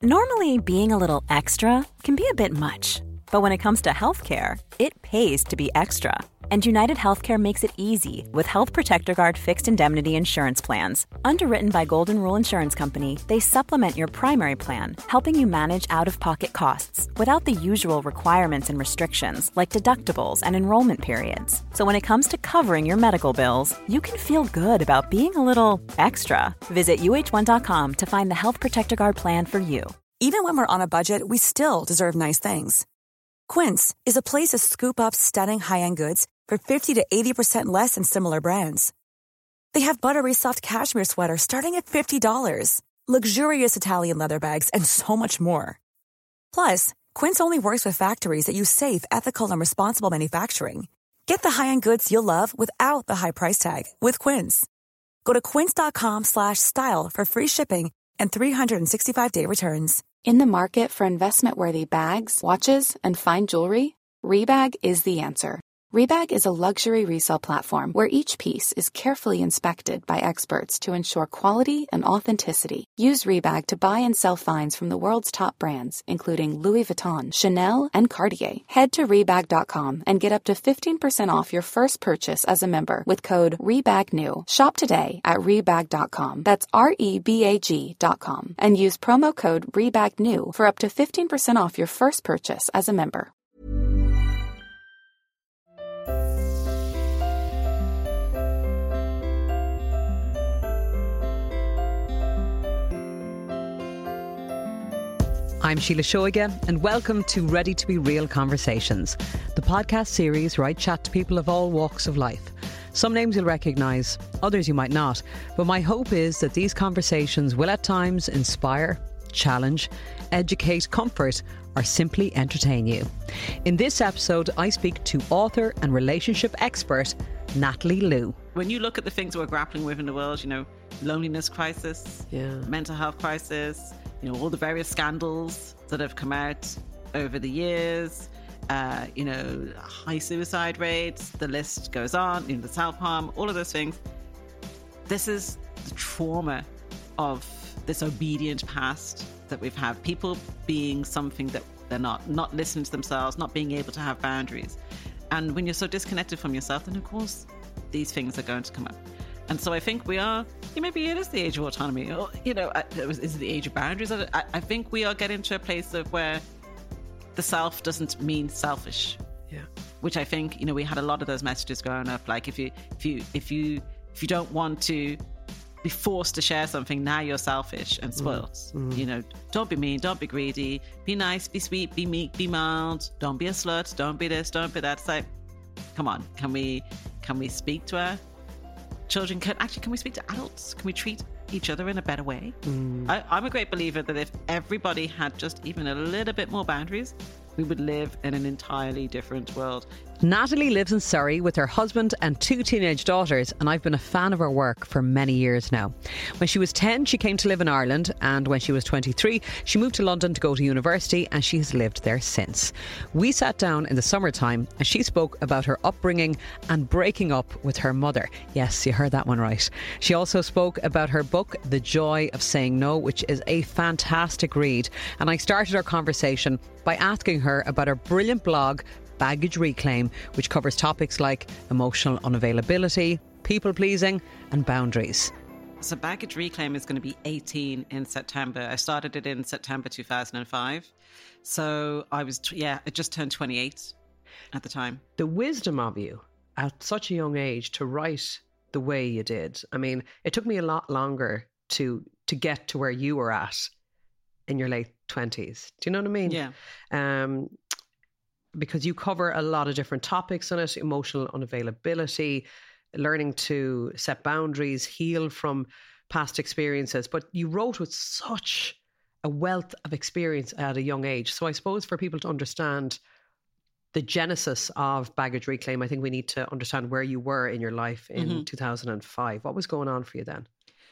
Normally, being a little extra can be a bit much, but when it comes to healthcare, it pays to be extra. And United Healthcare makes it easy with Health Protector Guard fixed indemnity insurance plans. Underwritten by Golden Rule Insurance Company, they supplement your primary plan, helping you manage out-of-pocket costs without the usual requirements and restrictions like deductibles and enrollment periods. So when it comes to covering your medical bills, you can feel good about being a little extra. Visit uh1.com to find the Health Protector Guard plan for you. Even when we're on a budget, we still deserve nice things. Quince is a place to scoop up stunning high-end goods for 50 to 80% less than similar brands. They have buttery soft cashmere sweaters starting at $50, luxurious Italian leather bags, and so much more. Plus, Quince only works with factories that use safe, ethical, and responsible manufacturing. Get the high-end goods you'll love without the high price tag with Quince. Go to quince.com/style for free shipping and 365-day returns. In the market for investment-worthy bags, watches, and fine jewelry, Rebag is the answer. Rebag is a luxury resale platform where each piece is carefully inspected by experts to ensure quality and authenticity. Use Rebag to buy and sell finds from the world's top brands, including Louis Vuitton, Chanel, and Cartier. Head to Rebag.com and get up to 15% off your first purchase as a member with code REBAGNEW. Shop today at Rebag.com. That's REBAG.com. And use promo code REBAGNEW for up to 15% off your first purchase as a member. I'm Sheila Shoiga, and welcome to Ready to Be Real Conversations, the podcast series where I chat to people of all walks of life. Some names you'll recognise, others you might not, but my hope is that these conversations will at times inspire, challenge, educate, comfort, or simply entertain you. In this episode, I speak to author and relationship expert Natalie Liu. When you look at the things we're grappling with in the world, loneliness crisis, mental health crisis, all the various scandals that have come out over the years, high suicide rates, the list goes on, the self-harm, all of those things. This is the trauma of this obedient past that we've had. People being something that they're not listening to themselves, not being able to have boundaries. And when you're so disconnected from yourself, then of course these things are going to come up. And so I think we are, maybe it is the age of autonomy, or, is it the age of boundaries? I think we are getting to a place of where the self doesn't mean selfish. Yeah. Which I think, we had a lot of those messages growing up. Like if you don't want to be forced to share something, now you're selfish and spoiled. Don't be mean, don't be greedy, be nice, be sweet, be meek, be mild, don't be a slut, don't be this, don't be that. It's like, come on, can we speak to our children? Can we speak to adults? Can we treat each other in a better way? I'm a great believer that if everybody had just even a little bit more boundaries, we would live in an entirely different world. Natalie lives in Surrey with her husband and 2 teenage daughters, and I've been a fan of her work for many years now. When she was 10, she came to live in Ireland, and when she was 23, she moved to London to go to university, and she has lived there since. We sat down in the summertime, and she spoke about her upbringing and breaking up with her mother. Yes, you heard that one right. She also spoke about her book, The Joy of Saying No, which is a fantastic read, and I started our conversation by asking her about her brilliant blog, Baggage Reclaim, which covers topics like emotional unavailability, people-pleasing and boundaries. So Baggage Reclaim is going to be 18 in September. I started it in September 2005. So I just turned 28 at the time. The wisdom of you at such a young age to write the way you did. I mean, it took me a lot longer to get to where you were at in your late 20s. Do you know what I mean? Yeah. Because you cover a lot of different topics on it: emotional unavailability, learning to set boundaries, heal from past experiences. But you wrote with such a wealth of experience at a young age. So I suppose for people to understand the genesis of Baggage Reclaim, I think we need to understand where you were in your life in 2005. What was going on for you then?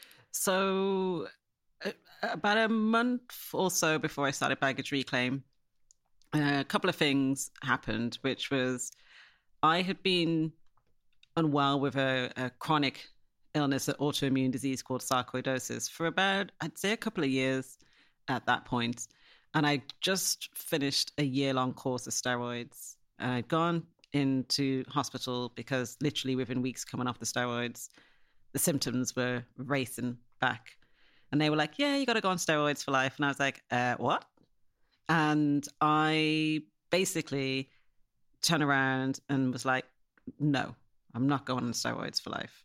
So about a month or so before I started Baggage Reclaim, a couple of things happened, which was I had been unwell with a chronic illness, an autoimmune disease called sarcoidosis for about, I'd say, a couple of years. at that point. And I just finished a year-long course of steroids. And I'd gone into hospital because literally within weeks coming off the steroids, the symptoms were racing back. And they were like, yeah, you got to go on steroids for life. And I was like, what? And I basically turned around and was like, no, I'm not going on steroids for life.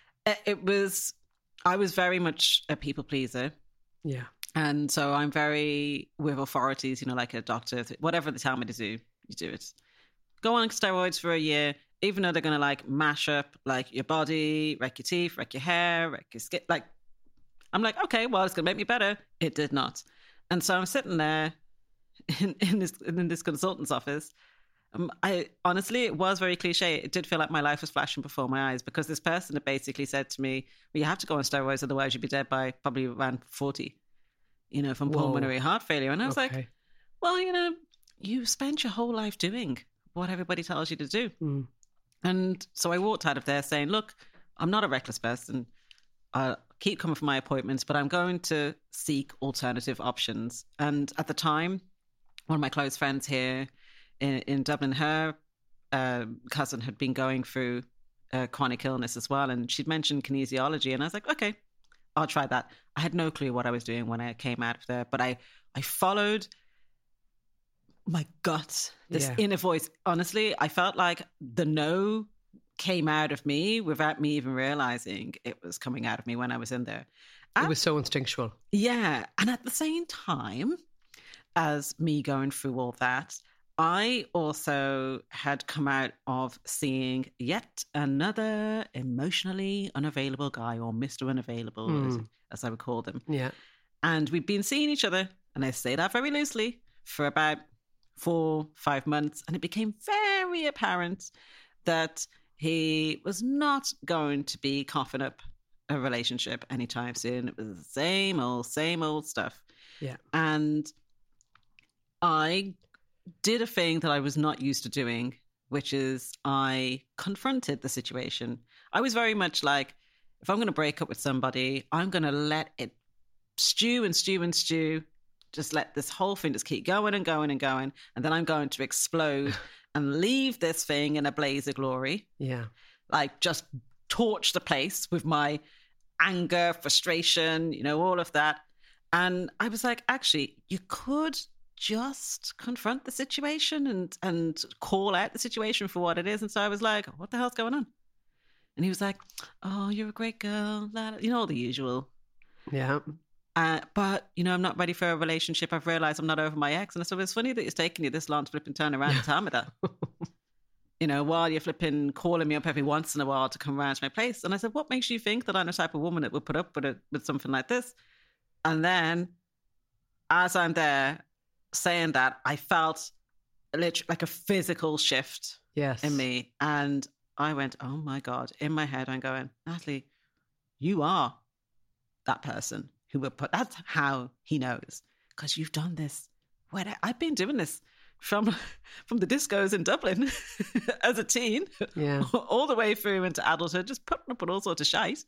I was very much a people pleaser. Yeah. And so I'm very with authorities, you know, like a doctor, whatever they tell me to do, you do it. Go on steroids for a year, even though they're going to like mash up like your body, wreck your teeth, wreck your hair, wreck your skin. Like, I'm like, okay, well, it's going to make me better. It did not. And so I'm sitting there in this consultant's office. I honestly, it was very cliche. It did feel like my life was flashing before my eyes because this person had basically said to me, well, you have to go on steroids, otherwise you'd be dead by probably around 40, you know, from pulmonary heart failure. And I was like, well, you know, you spent your whole life doing what everybody tells you to do. Mm. And so I walked out of there saying, look, I'm not a reckless person. I'll keep coming for my appointments, but I'm going to seek alternative options. And at the time, one of my close friends here in Dublin, her cousin had been going through chronic illness as well. And she'd mentioned kinesiology. And I was like, okay, I'll try that. I had no clue what I was doing when I came out of there, but I followed my gut, this inner voice. Honestly, I felt like the no came out of me without me even realizing it was coming out of me when I was in there. It was so instinctual. Yeah. And at the same time as me going through all that, I also had come out of seeing yet another emotionally unavailable guy, or Mr. Unavailable, as I would call them. Yeah. And we'd been seeing each other, and I say that very loosely, for about 4-5 months. And it became very apparent that he was not going to be coughing up a relationship anytime soon. It was the same old stuff. Yeah. And I did a thing that I was not used to doing, which is I confronted the situation. I was very much like, if I'm going to break up with somebody, I'm going to let it stew and stew and stew. Just let this whole thing just keep going and going and going. And then I'm going to explode and leave this thing in a blaze of glory. Yeah. Like just torch the place with my anger, frustration, you know, all of that. And I was like, actually, you could just confront the situation and call out the situation for what it is. And so I was like, what the hell's going on? And he was like, oh, you're a great girl. You know, all the usual. Yeah. But, you know, I'm not ready for a relationship. I've realized I'm not over my ex. And I said, it's funny that it's taken you this long to flip and turn around and tell me that. You know, while you're flipping, calling me up every once in a while to come around to my place. And I said, what makes you think that I'm the type of woman that would put up with something like this? And then as I'm there saying that, I felt literally like a physical shift in me. And I went, oh my God, in my head, I'm going, Natalie, you are that person who would put, that's how he knows. Because you've done this. I've been doing this from the discos in Dublin as a teen, all the way through into adulthood, just putting up with all sorts of shite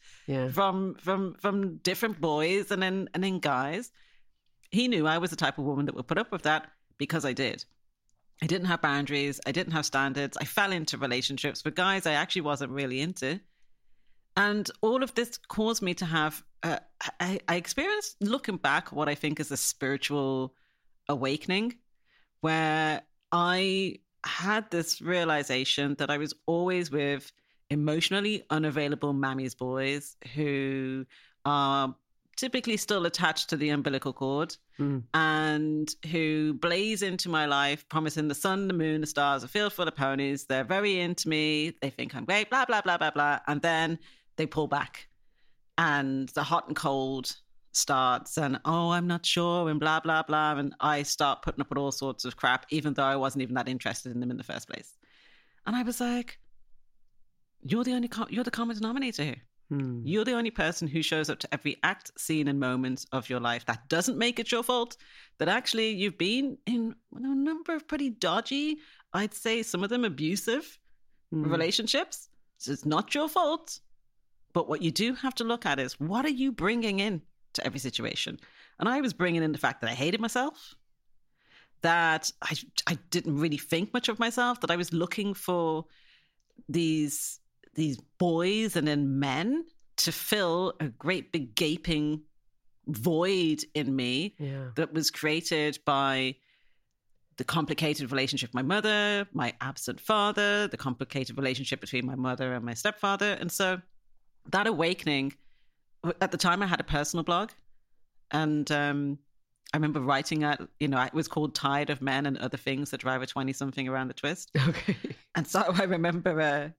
from different boys and then guys. He knew I was the type of woman that would put up with that because I did. I didn't have boundaries. I didn't have standards. I fell into relationships with guys I actually wasn't really into. And all of this caused me to have, I experienced, looking back, what I think is a spiritual awakening, where I had this realization that I was always with emotionally unavailable mammy's boys who are typically still attached to the umbilical cord and who blaze into my life, promising the sun, the moon, the stars, a field full of ponies. They're very into me. They think I'm great, blah, blah, blah, blah, blah. And then they pull back and the hot and cold starts and, oh, I'm not sure and blah, blah, blah. And I start putting up with all sorts of crap, even though I wasn't even that interested in them in the first place. And I was like, you're the common denominator here. You're the only person who shows up to every act, scene and moment of your life. That doesn't make it your fault. That actually you've been in a number of pretty dodgy, I'd say some of them abusive relationships. So it's not your fault. But what you do have to look at is, what are you bringing in to every situation? And I was bringing in the fact that I hated myself, that I didn't really think much of myself, that I was looking for these boys and then men to fill a great big gaping void in me that was created by the complicated relationship with my mother, my absent father, the complicated relationship between my mother and my stepfather. And so that awakening, at the time I had a personal blog, and I remember writing it, it was called Tired of Men and Other Things That Drive a 20-something Around the Twist. Okay. And so I remember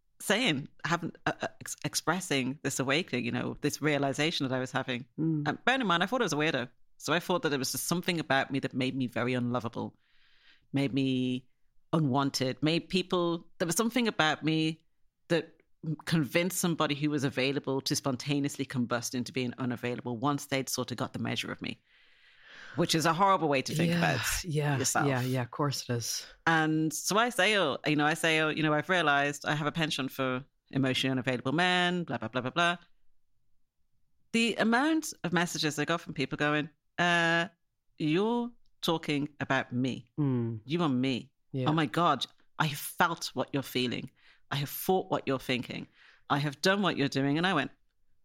expressing this awakening, this realization that I was having. And bear in mind, I thought I was a weirdo. So I thought that there was just something about me that made me very unlovable, made me unwanted, there was something about me that convinced somebody who was available to spontaneously combust into being unavailable once they'd sort of got the measure of me, which is a horrible way to think about yourself. Yeah, of course it is. And so I've realized I have a penchant for emotionally unavailable men, blah, blah, blah, blah, blah. The amount of messages I got from people going, you're talking about me. You are me. Yeah. Oh my God, I have felt what you're feeling. I have thought what you're thinking. I have done what you're doing. And I went,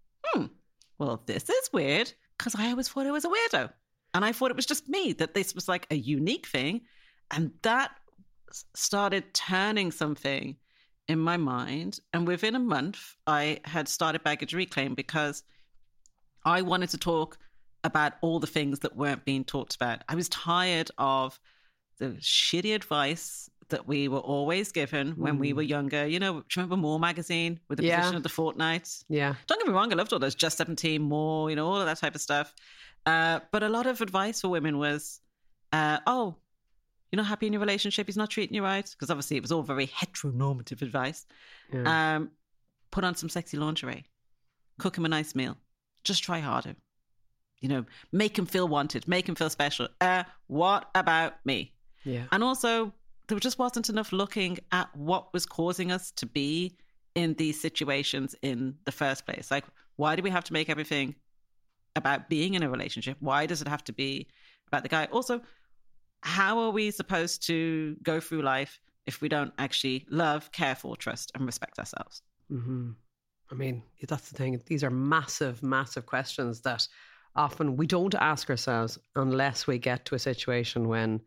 well, this is weird, because I always thought I was a weirdo. And I thought it was just me, that this was like a unique thing. And that started turning something in my mind. And within a month, I had started Baggage Reclaim, because I wanted to talk about all the things that weren't being talked about. I was tired of the shitty advice that we were always given when we were younger. Do you remember More magazine with the position of the fortnight? Yeah. Don't get me wrong, I loved all those Just 17, More, all of that type of stuff. But a lot of advice for women was, you're not happy in your relationship, he's not treating you right. Because obviously it was all very heteronormative advice. Yeah. Put on some sexy lingerie. Cook him a nice meal. Just try harder. Make him feel wanted. Make him feel special. What about me? Yeah. And also, there just wasn't enough looking at what was causing us to be in these situations in the first place. Like, why do we have to make everything about being in a relationship? Why does it have to be about the guy? Also, how are we supposed to go through life if we don't actually love, care for, trust, and respect ourselves? Mm-hmm. I mean, that's the thing. These are massive, massive questions that often we don't ask ourselves unless we get to a situation when,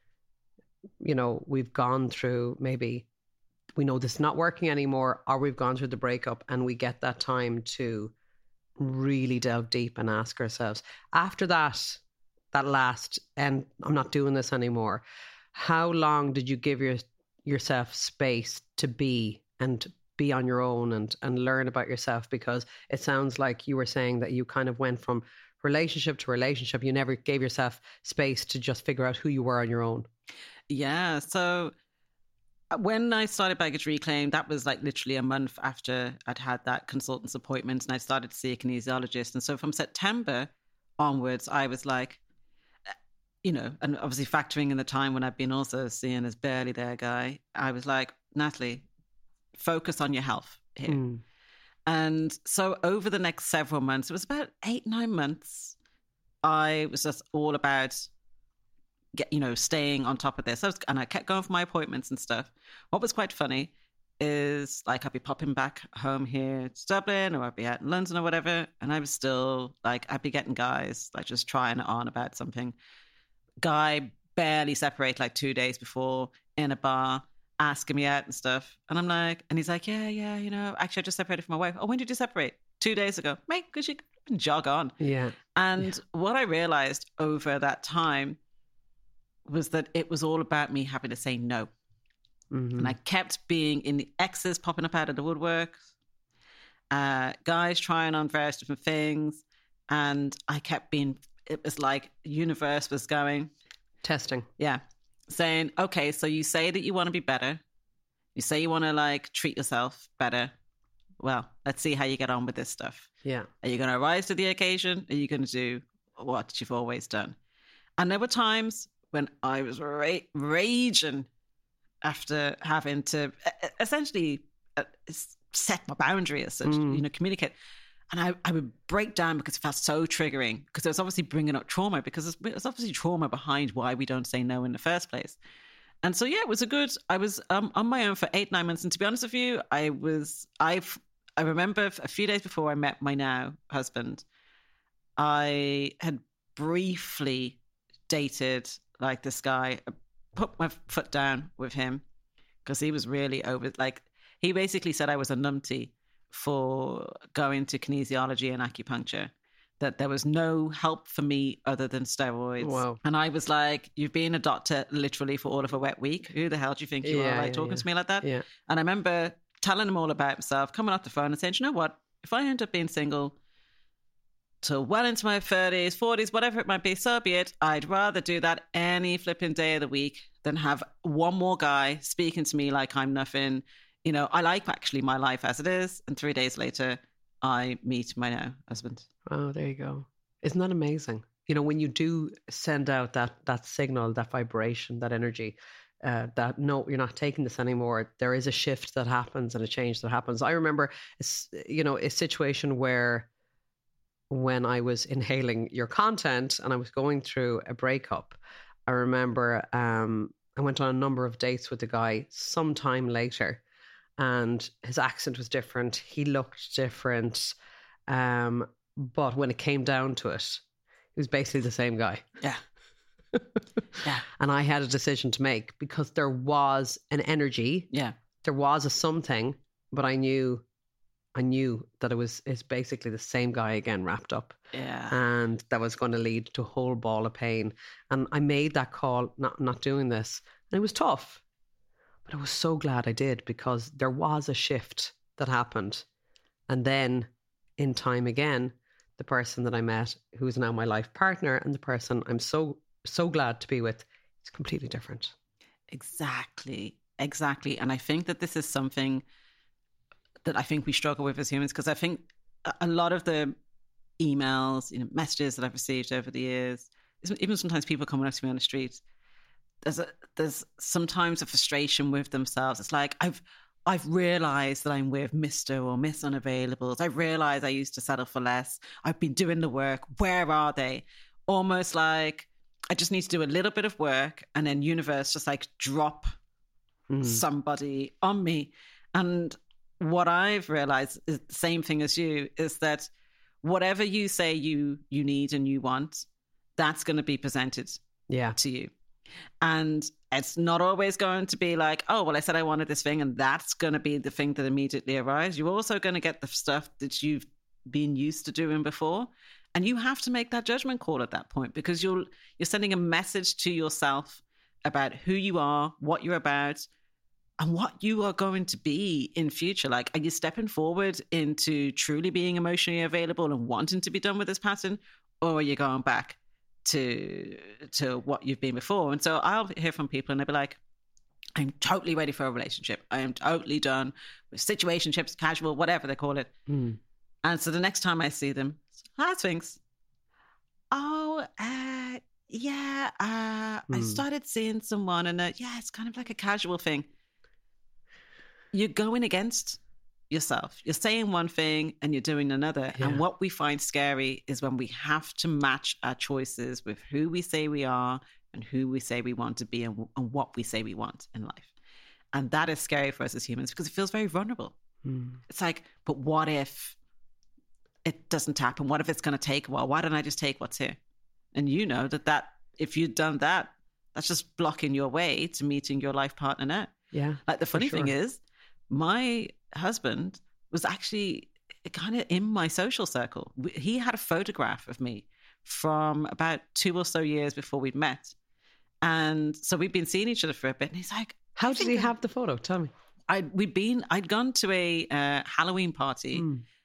we've gone through, maybe we know this is not working anymore, or we've gone through the breakup, and we get that time to really delve deep and ask ourselves, after that last, and I'm not doing this anymore, how long did you give yourself space to be on your own and learn about yourself? Because it sounds like you were saying that you kind of went from relationship to relationship. You never gave yourself space to just figure out who you were on your own. Yeah. So when I started Baggage Reclaim, that was like literally a month after I'd had that consultant's appointment, and I started to see a kinesiologist. And so from September onwards, I was like, and obviously factoring in the time when I'd been also seen as barely there guy, I was like, Natalie, focus on your health here. And so over the next several months, it was about 8-9 months, I was just all about staying on top of this. And I kept going for my appointments and stuff. What was quite funny is, like, I'd be popping back home here to Dublin, or I'd be out in London or whatever, and I was still like, I'd be getting guys like just trying it on about something. Guy barely separated like 2 days before in a bar, asking me out and stuff. And I'm like, and he's like, yeah, actually I just separated from my wife. Oh, when did you separate? 2 days ago. Mate, because you can jog on. Yeah. And what I realized over that time was that it was all about me having to say no. Mm-hmm. And I kept being in the exes popping up out of the woodwork, guys trying on various different things. And I kept being, it was like universe was going. Testing. Yeah. Saying, okay, so you say that you want to be better. You say you want to like treat yourself better. Well, let's see how you get on with this stuff. Yeah. Are you going to rise to the occasion? Are you going to do what you've always done? And there were times when I was raging after having to essentially set my boundary as such, communicate. And I would break down because it felt so triggering, because it was obviously bringing up trauma, because there's obviously trauma behind why we don't say no in the first place. And so, yeah, it was I was on my own for 8-9 months. And to be honest with you, I remember a few days before I met my now husband, I had briefly dated like this guy, put my foot down with him because he was really over, like, he basically said I was a numpty for going to kinesiology and acupuncture, that there was no help for me other than steroids. Wow. And I was like, you've been a doctor literally for all of a wet week. Who the hell do you think you are, like, talking to me like that? Yeah. And I remember telling him all about himself, coming off the phone and saying, you know what, if I end up being single till well into my 30s, 40s, whatever it might be, so be it. I'd rather do that any flipping day of the week than have one more guy speaking to me like I'm nothing. You know, I like actually my life as it is. And 3 days later, I meet my now husband. Oh, there you go. Isn't that amazing? You know, when you do send out that signal, that vibration, that energy, that no, you're not taking this anymore. There is a shift that happens and a change that happens. I remember, a situation where when I was inhaling your content and I was going through a breakup, I remember I went on a number of dates with the guy sometime later, and his accent was different. He looked different. But when it came down to it, he was basically the same guy. Yeah. Yeah. And I had a decision to make, because there was an energy. Yeah. There was a something, but I knew that it's basically the same guy again wrapped up. Yeah. And that was going to lead to a whole ball of pain. And I made that call, not doing this. And it was tough. But I was so glad I did, because there was a shift that happened. And then in time again, the person that I met, who is now my life partner, and the person I'm so glad to be with, is completely different. Exactly. And I think that this is something that I think we struggle with as humans, because I think a lot of the emails, messages that I've received over the years, even sometimes people coming up to me on the street, there's sometimes a frustration with themselves. It's like, I've realized that I'm with Mr. or Miss Unavailables. I've realized I used to settle for less. I've been doing the work. Where are they? Almost like I just need to do a little bit of work, and then universe just like drop somebody on me. And what I've realized is the same thing as you, is that whatever you say you need and you want, that's going to be presented to you. And it's not always going to be like, oh, well, I said I wanted this thing, and that's going to be the thing that immediately arrives. You're also going to get the stuff that you've been used to doing before. And you have to make that judgment call at that point, because you're sending a message to yourself about who you are, what you're about, and what you are going to be in future. Like, are you stepping forward into truly being emotionally available and wanting to be done with this pattern, or are you going back to what you've been before? And so I'll hear from people and they'll be like, I'm totally ready for a relationship. I am totally done with situationships, casual, whatever they call it. And so the next time I see them, how's things? Oh, yeah, I started seeing someone, and it's kind of like a casual thing. You're going against yourself. You're saying one thing and you're doing another. Yeah. And what we find scary is when we have to match our choices with who we say we are and who we say we want to be, and what we say we want in life. And that is scary for us as humans, because it feels very vulnerable. It's like, but what if it doesn't happen? What if it's going to take a while? Why don't I just take what's here? And you know that if you'd done that, that's just blocking your way to meeting your life partner now. Yeah. Like, the funny thing is, my husband was actually kind of in my social circle. He had a photograph of me from about 2 or so years before we'd met. And so we'd been seeing each other for a bit. And he's like, how did he have the photo? Tell me. I'd gone to a Halloween party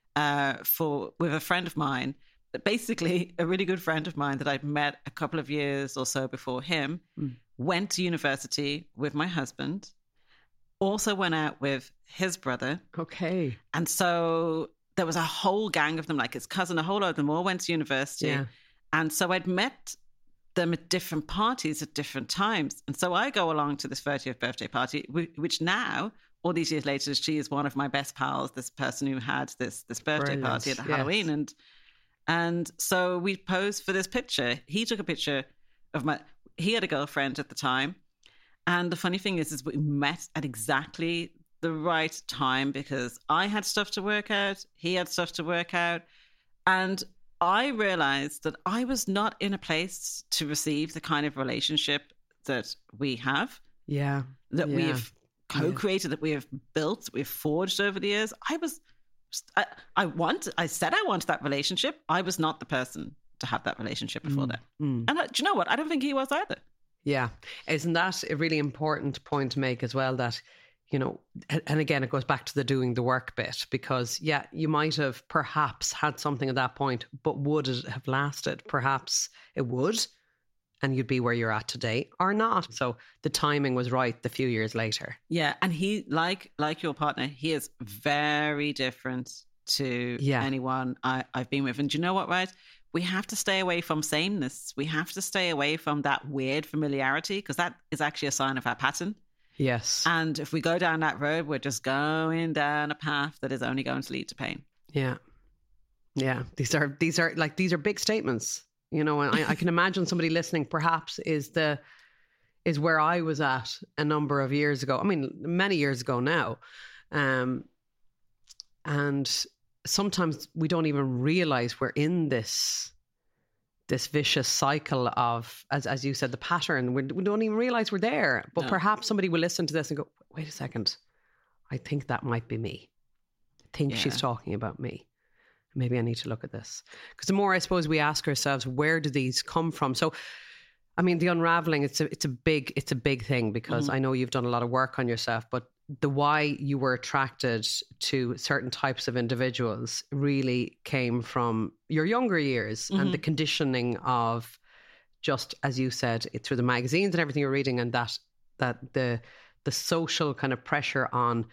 with a friend of mine, basically a really good friend of mine that I'd met a couple of years or so before him, went to university with my husband, also went out with his brother. Okay. And so there was a whole gang of them, like his cousin, a whole lot of them all went to university. Yeah. And so I'd met them at different parties at different times. And so I go along to this 30th birthday party, which now all these years later, she is one of my best pals, this person who had this birthday party at the Halloween. And so we posed for this picture. He took a picture of he had a girlfriend at the time. And the funny thing is we met at exactly the right time because I had stuff to work out. He had stuff to work out. And I realized that I was not in a place to receive the kind of relationship that we have. Yeah. That we've co-created, that we have built, we've forged over the years. I said I wanted that relationship. I was not the person to have that relationship before that. And do you know what? I don't think he was either. Yeah. Isn't that a really important point to make as well, that, you know, and again, it goes back to the doing the work bit, because you might have perhaps had something at that point, but would it have lasted? Perhaps it would, and you'd be where you're at today, or not. So the timing was right the few years later. Yeah. And he, like your partner, he is very different to anyone I've been with. And do you know what, right? We have to stay away from sameness. We have to stay away from that weird familiarity, because that is actually a sign of our pattern. Yes. And if we go down that road, we're just going down a path that is only going to lead to pain. Yeah. Yeah. These are big statements, you know, and I can imagine somebody listening perhaps is where I was at a number of years ago. I mean, many years ago now. And sometimes we don't even realize we're in this vicious cycle of, as you said, the pattern. We don't even realize we're there. But perhaps somebody will listen to this and go, wait a second, I think that might be me. I think she's talking about me. Maybe I need to look at this. Because the more, I suppose, we ask ourselves, where do these come from? So, I mean, the unraveling, it's a big thing, because I know you've done a lot of work on yourself, but the why you were attracted to certain types of individuals really came from your younger years and the conditioning of, just as you said, through the magazines and everything you're reading, and that the social kind of pressure on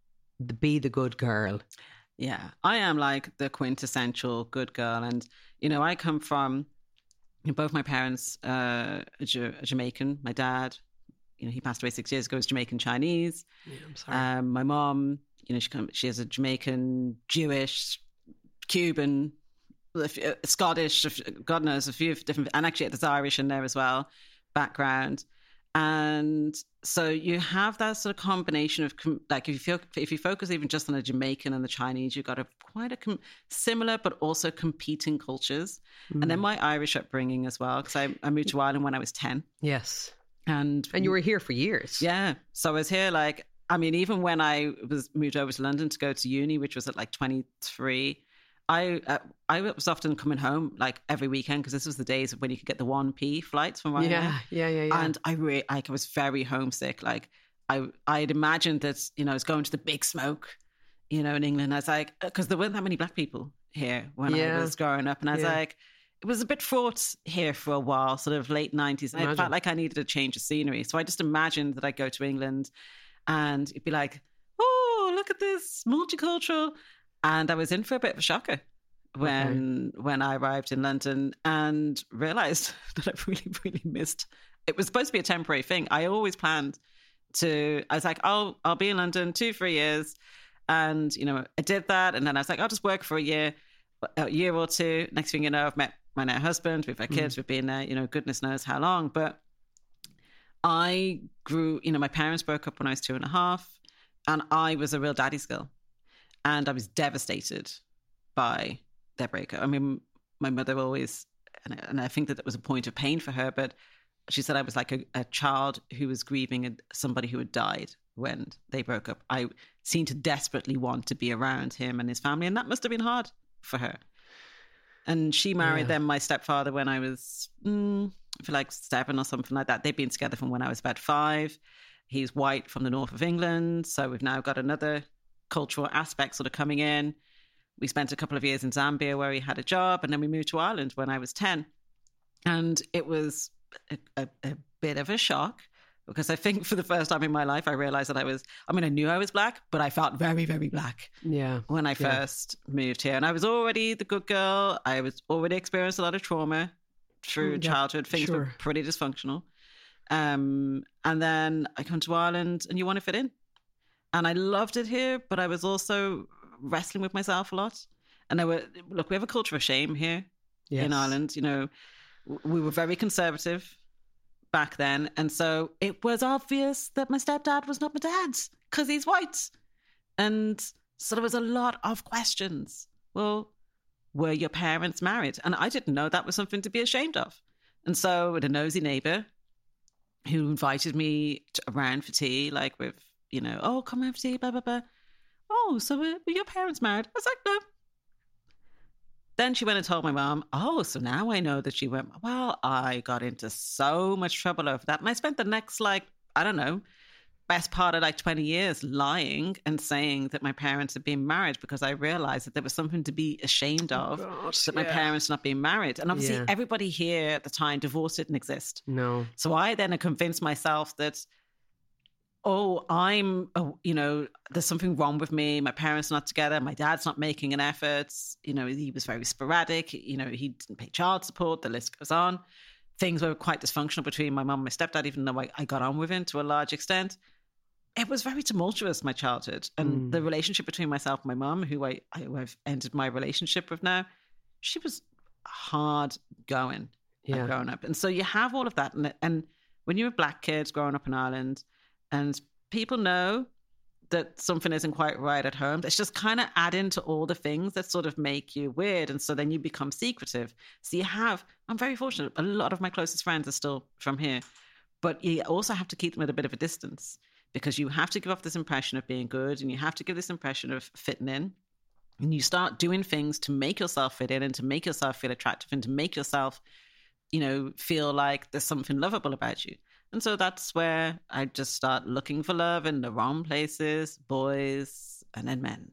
be the good girl. Yeah, I am like the quintessential good girl. And, you know, I come from, both my parents are Jamaican. My dad, you know, he passed away 6 years ago, was Jamaican Chinese. Yeah, I'm sorry. My mom, you know, she has a Jamaican, Jewish, Cuban, Scottish, God knows, a few different, and actually there's Irish in there as well, background. And so you have that sort of combination of, like, if you focus even just on the Jamaican and the Chinese, you've got quite a similar but also competing cultures. And then my Irish upbringing as well, because I moved to Ireland when I was 10. Yes. And you were here for years. Yeah. So I was here, like, I mean, even when I moved over to London to go to uni, which was at like 23, I was often coming home like every weekend, because this was the days when you could get the 1p flights from Ryanair. Yeah. And I was very homesick. Like I'd imagined that, you know, I was going to the big smoke, you know, in England. I was like, because there weren't that many black people here when I was growing up, and I was like, it was a bit fraught here for a while, sort of late 90s. And I felt like I needed a change of scenery. So I just imagined that I'd go to England and it'd be like, oh, look at this, multicultural. And I was in for a bit of a shocker when I arrived in London and realised that I really missed. It was supposed to be a temporary thing. I always planned I was like, I'll be in London 2-3 years. And, you know, I did that. And then I was like, I'll just work for a year or two. Next thing you know, I've met my now husband. We've had kids. We've been there, you know, goodness knows how long. But I grew, you know, my parents broke up when I was 2.5, and I was a real daddy's girl. And I was devastated by their breakup. I mean, my mother always, and I think that it was a point of pain for her, but she said I was like a child who was grieving somebody who had died when they broke up. I seemed to desperately want to be around him and his family, and that must have been hard for her. And she married then my stepfather when I was, I feel like 7 or something like that. They've been together from when I was about 5. He's white from the north of England, so we've now got another cultural aspect sort of coming in. We spent a couple of years in Zambia where he had a job, and then we moved to Ireland when I was 10. And it was a bit of a shock, because I think for the first time in my life, I realized that I knew I was black, but I felt very, very black when I first moved here. And I was already the good girl. I was already experienced a lot of trauma through childhood. Things were pretty dysfunctional. And then I come to Ireland, and you want to fit in. And I loved it here, but I was also wrestling with myself a lot. And we have a culture of shame here in Ireland. You know, we were very conservative back then. And so it was obvious that my stepdad was not my dad because he's white. And so there was a lot of questions. Well, were your parents married? And I didn't know that was something to be ashamed of. And so with a nosy neighbour who invited me around for tea, like with, you know, oh, come have tea, blah, blah, blah. Oh, so were your parents married? I was like, no. Then she went and told my mom, oh, so now I know that she went. Well, I got into so much trouble over that. And I spent the next, like, I don't know, best part of like 20 years lying and saying that my parents had been married because I realized that there was something to be ashamed of, that my parents not being married. And obviously everybody here at the time, divorce didn't exist. No. So I then convinced myself that, oh, you know, there's something wrong with me. My parents are not together. My dad's not making an effort. You know, he was very sporadic. You know, he didn't pay child support. The list goes on. Things were quite dysfunctional between my mum and my stepdad, even though I got on with him to a large extent. It was very tumultuous, my childhood. And the relationship between myself and my mum, who I've ended my relationship with now, she was hard going growing up. And so you have all of that. And when you're a black kid growing up in Ireland, and people know that something isn't quite right at home, it's just kind of adding to all the things that sort of make you weird. And so then you become secretive. So I'm very fortunate. A lot of my closest friends are still from here. But you also have to keep them at a bit of a distance because you have to give off this impression of being good and you have to give this impression of fitting in. And you start doing things to make yourself fit in and to make yourself feel attractive and to make yourself, you know, feel like there's something lovable about you. And so that's where I just start looking for love in the wrong places, boys and then men.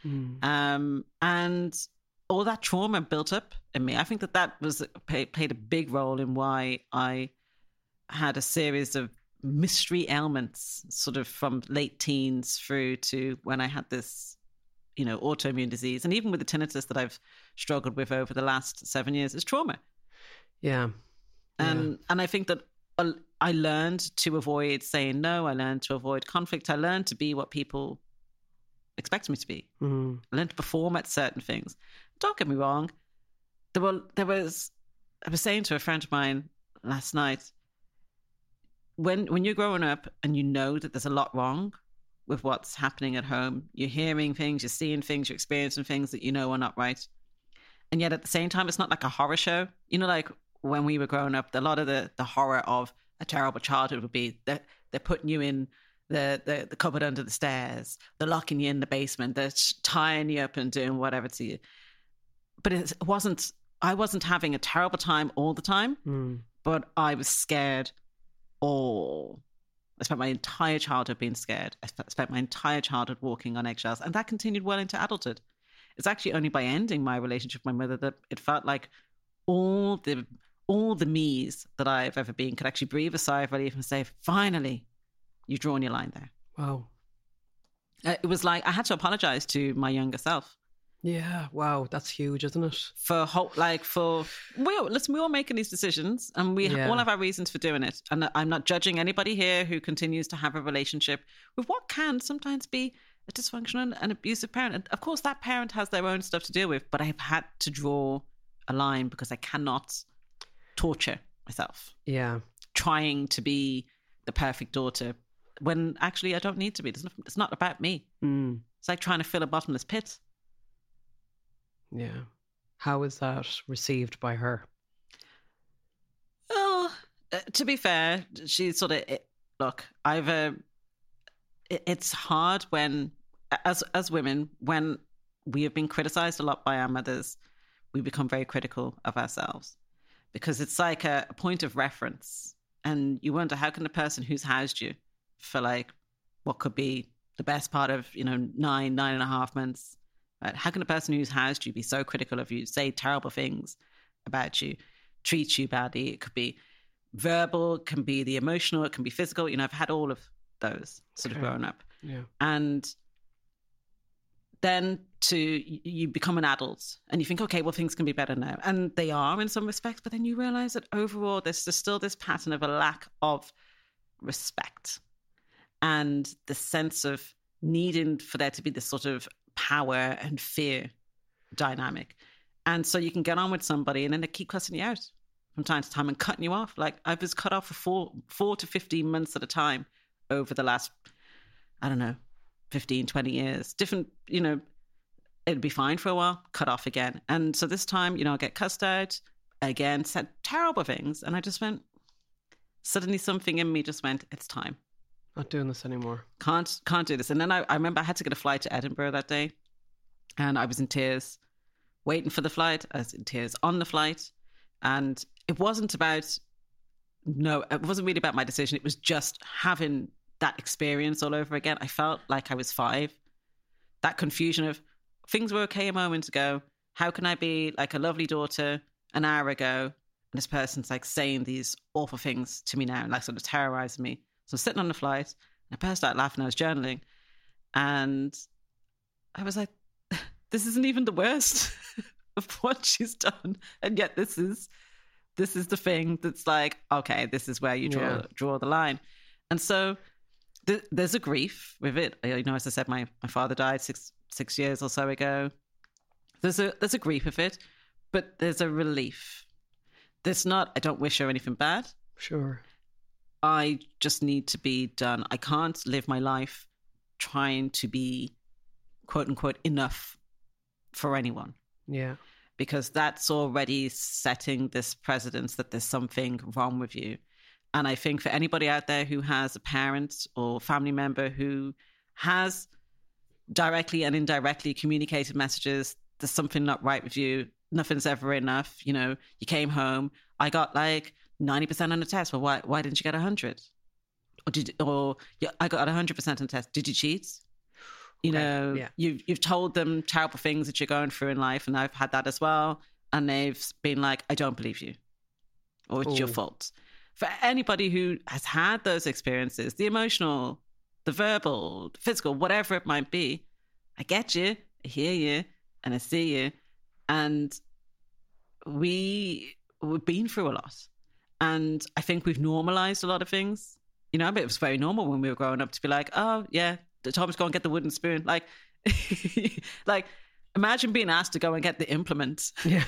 And all that trauma built up in me. I think that played a big role in why I had a series of mystery ailments sort of from late teens through to when I had this, you know, autoimmune disease. And even with the tinnitus that I've struggled with over the last 7 years is trauma. Yeah. And I think that I learned to avoid saying no. I learned to avoid conflict. I learned to be what people expect me to be. I learned to perform at certain things. Don't get me wrong. I was saying to a friend of mine last night, when you're growing up and you know that there's a lot wrong with what's happening at home, you're hearing things, you're seeing things, you're experiencing things that you know are not right. And yet at the same time, it's not like a horror show. You know, like when we were growing up, a lot of the horror of a terrible childhood would be that they're putting you in the cupboard under the stairs, they're locking you in the basement, they're tying you up and doing whatever to you. But I wasn't having a terrible time all the time, but I was scared I spent my entire childhood being scared. I spent my entire childhood walking on eggshells, and that continued well into adulthood. It's actually only by ending my relationship with my mother that it felt like all the me's that I've ever been could actually breathe a sigh of relief and say, finally, you've drawn your line there. Wow. It was like I had to apologize to my younger self. Yeah, wow, that's huge, isn't it? We're all making these decisions and we all have our reasons for doing it. And I'm not judging anybody here who continues to have a relationship with what can sometimes be a dysfunctional and abusive parent. And of course, that parent has their own stuff to deal with, but I've had to draw a line because I cannot torture myself. Yeah. Trying to be the perfect daughter when actually I don't need to be. It's not about me. It's like trying to fill a bottomless pit. Yeah. How is that received by her? Well, to be fair, she's sort of, look, it's hard when, as women, when we have been criticized a lot by our mothers, we become very critical of ourselves because it's like a point of reference. And you wonder, how can the person who's housed you for like what could be the best part of, 9.5 months, right? How can a person who's housed you be so critical of you, say terrible things about you, treat you badly? It could be verbal, it can be the emotional, it can be physical. I've had all of those sort of growing up. Yeah. And then you become an adult and you think, okay, well, things can be better now. And they are in some respects, but then you realize that overall there's still this pattern of a lack of respect and the sense of needing for there to be this sort of power and fear dynamic. And so you can get on with somebody and then they keep cussing you out from time to time and cutting you off. Like I was cut off for 4 to 15 months at a time over the last, I don't know, 15, 20 years. Different, it'd be fine for a while, cut off again. And so this time, I'll get cussed out again, said terrible things. And I just went, suddenly something in me just went, it's time. Not doing this anymore. Can't do this. And then I remember I had to get a flight to Edinburgh that day. And I was in tears waiting for the flight. I was in tears on the flight. And it wasn't really about my decision. It was just having that experience all over again. I felt like I was 5. That confusion of things were okay a moment ago. How can I be like a lovely daughter an hour ago? And this person's like saying these awful things to me now and like sort of terrorizing me. So I'm sitting on the flight and I burst out laughing. I was journaling and I was like, this isn't even the worst of what she's done. And yet this is the thing that's like, okay, this is where you draw the line. And so there's a grief with it. As I said, my father died six years or so ago. There's a grief of it, but there's a relief. There's not, I don't wish her anything bad. Sure. I just need to be done. I can't live my life trying to be, quote unquote, enough for anyone. Yeah. Because that's already setting this precedence that there's something wrong with you. And I think for anybody out there who has a parent or family member who has directly and indirectly communicated messages, there's something not right with you, nothing's ever enough. You came home, I got like 90% on the test. Well, why didn't you get 100? I got 100% on the test. Did you cheat? You've told them terrible things that you're going through in life, and I've had that as well. And they've been like, I don't believe you, or it's your fault. For anybody who has had those experiences, the emotional, the verbal, the physical, whatever it might be, I get you, I hear you, and I see you. And we've been through a lot. And I think we've normalized a lot of things. But it was very normal when we were growing up to be like, oh, yeah, told me to go and get the wooden spoon. Like, like imagine being asked to go and get the implement. Yeah.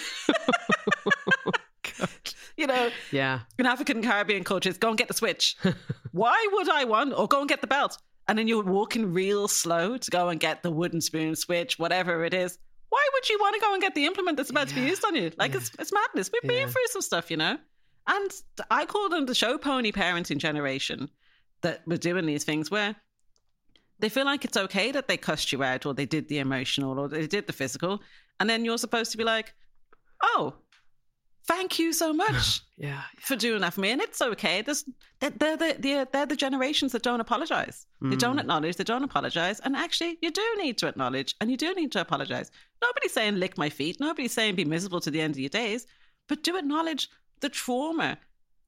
Yeah. In African and Caribbean cultures, go and get the switch. Why would I want? Or go and get the belt. And then you're walking real slow to go and get the wooden spoon, switch, whatever it is. Why would you want to go and get the implement that's about to be used on you? Like, it's madness. We've been through some stuff, And I call them the show pony parenting generation that were doing these things where they feel like it's okay that they cussed you out or they did the emotional or they did the physical. And then you're supposed to be like, oh, thank you so much for doing that for me. And it's okay. They're the generations that don't apologize. They don't acknowledge, they don't apologize. And actually, you do need to acknowledge and you do need to apologize. Nobody's saying lick my feet. Nobody's saying be miserable to the end of your days. But do acknowledge the trauma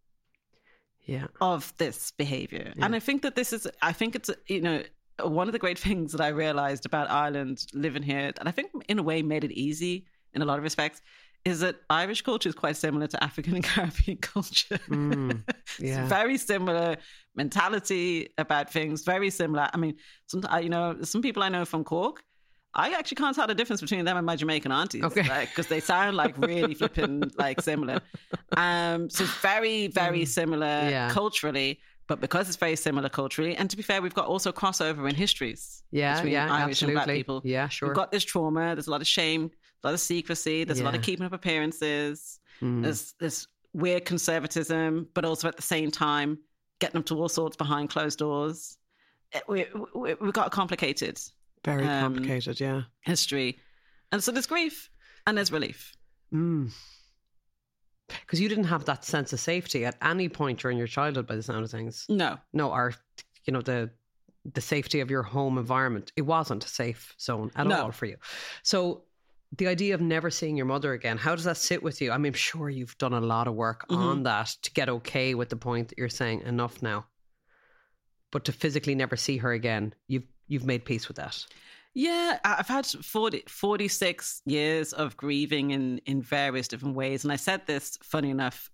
of this behavior. Yeah. And I think that it's one of the great things that I realized about Ireland living here, and I think in a way made it easy in a lot of respects, is that Irish culture is quite similar to African and Caribbean culture. It's very similar mentality about things, very similar. I mean, some people I know from Cork, I actually can't tell the difference between them and my Jamaican aunties, because they sound like really flipping like similar. So very, very similar culturally, but because it's very similar culturally, and to be fair, we've got also crossover in histories between Irish and Black people. Yeah, sure. We've got this trauma. There's a lot of shame, a lot of secrecy. There's a lot of keeping up appearances. There's this weird conservatism, but also at the same time getting up to all sorts behind closed doors. We've got a complicated. Very complicated, history. And so there's grief and there's relief. Because you didn't have that sense of safety at any point during your childhood by the sound of things. No, or, the safety of your home environment. It wasn't a safe zone at all for you. So the idea of never seeing your mother again, how does that sit with you? I mean, I'm sure you've done a lot of work on that to get okay with the point that you're saying enough now. But to physically never see her again, you've made peace with that. Yeah, I've had 46 years of grieving in various different ways. And I said this, funny enough,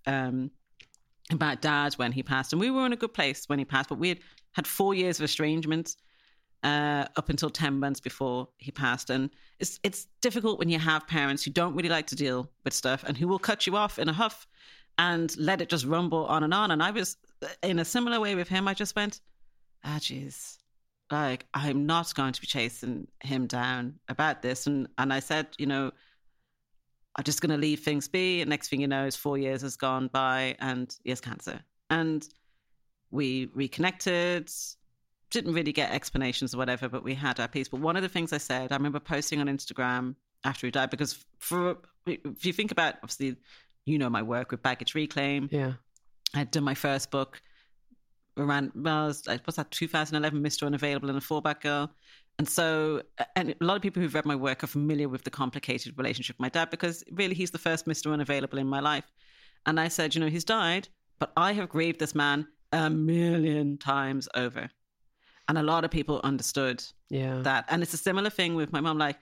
about Dad when he passed. And we were in a good place when he passed, but we had 4 years of estrangement. up until 10 months before he passed. And it's difficult when you have parents who don't really like to deal with stuff and who will cut you off in a huff and let it just rumble on. And I was in a similar way with him. I just went, geez, like, I'm not going to be chasing him down about this. And I said, I'm just going to leave things be. And next thing you know, 4 years has gone by and he has cancer. And we reconnected, didn't really get explanations or whatever, but we had our peace. But one of the things I said, I remember posting on Instagram after he died, because if you think about, obviously, my work with Baggage Reclaim. Yeah. I'd done my first book around, what's that, 2011, Mr. Unavailable and a Fallback Girl. And so, and a lot of people who've read my work are familiar with the complicated relationship with my dad, because really he's the first Mr. Unavailable in my life. And I said, he's died, but I have grieved this man 1,000,000 times over. And a lot of people understood that. And it's a similar thing with my mom. Like,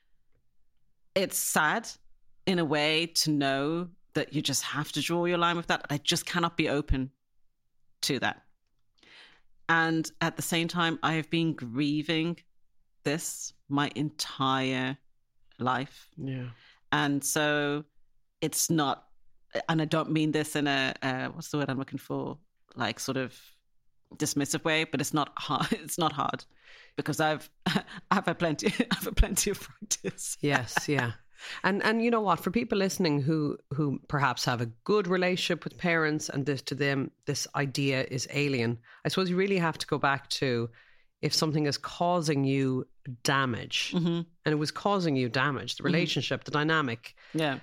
it's sad in a way to know that you just have to draw your line with that. I just cannot be open to that. And at the same time, I have been grieving this my entire life. Yeah. And so it's not, and I don't mean this in a, what's the word I'm looking for? Like, sort of dismissive way, but it's not hard. It's not hard because I've had plenty of practice. Yes. Yeah. And you know what, for people listening who perhaps have a good relationship with parents and to them this idea is alien, I suppose you really have to go back to, if something is causing you damage, and it was causing you damage, the relationship, the dynamic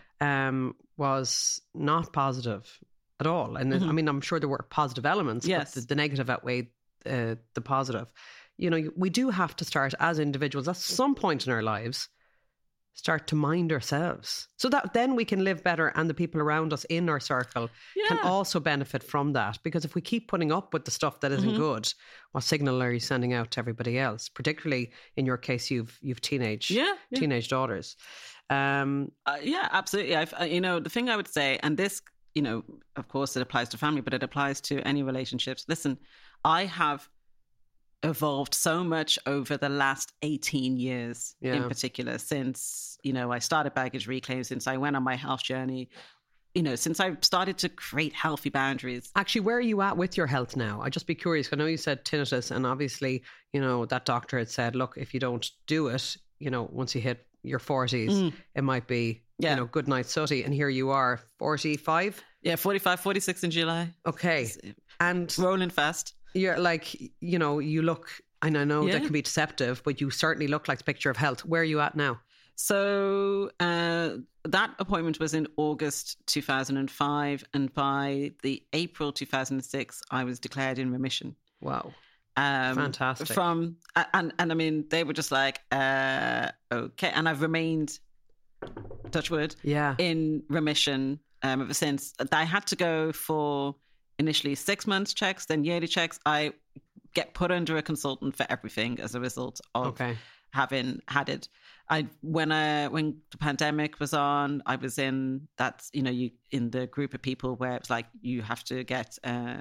was not positive at all. And I mean, I'm sure there were positive elements, but the negative outweighed the positive. We do have to start as individuals at some point in our lives, start to mind ourselves so that then we can live better, and the people around us in our circle can also benefit from that. Because if we keep putting up with the stuff that isn't good, what signal are you sending out to everybody else? Particularly in your case, you've teenage daughters. Yeah, absolutely. The thing I would say, and this, of course it applies to family, but it applies to any relationships. Listen, I have evolved so much over the last 18 years in particular, since, I started Baggage Reclaim, since I went on my health journey, since I started to create healthy boundaries. Actually, where are you at with your health now? I'd just be curious. I know you said tinnitus, and obviously, that doctor had said, look, if you don't do it, once you hit your 40s, it might be, good night sooty. And here you are, 45? Yeah, 45, 46 in July. Okay. And rolling fast. You're like, you look, and I know that can be deceptive, but you certainly look like the picture of health. Where are you at now? So that appointment was in August 2005. And by the April 2006, I was declared in remission. Wow. Fantastic. And I mean, they were just like, okay. And I've remained, touch wood, in remission ever since. I had to go for initially 6 months checks, then yearly checks. I get put under a consultant for everything as a result of having had it. When the pandemic was on, I was in that, you in the group of people where it's like you have to get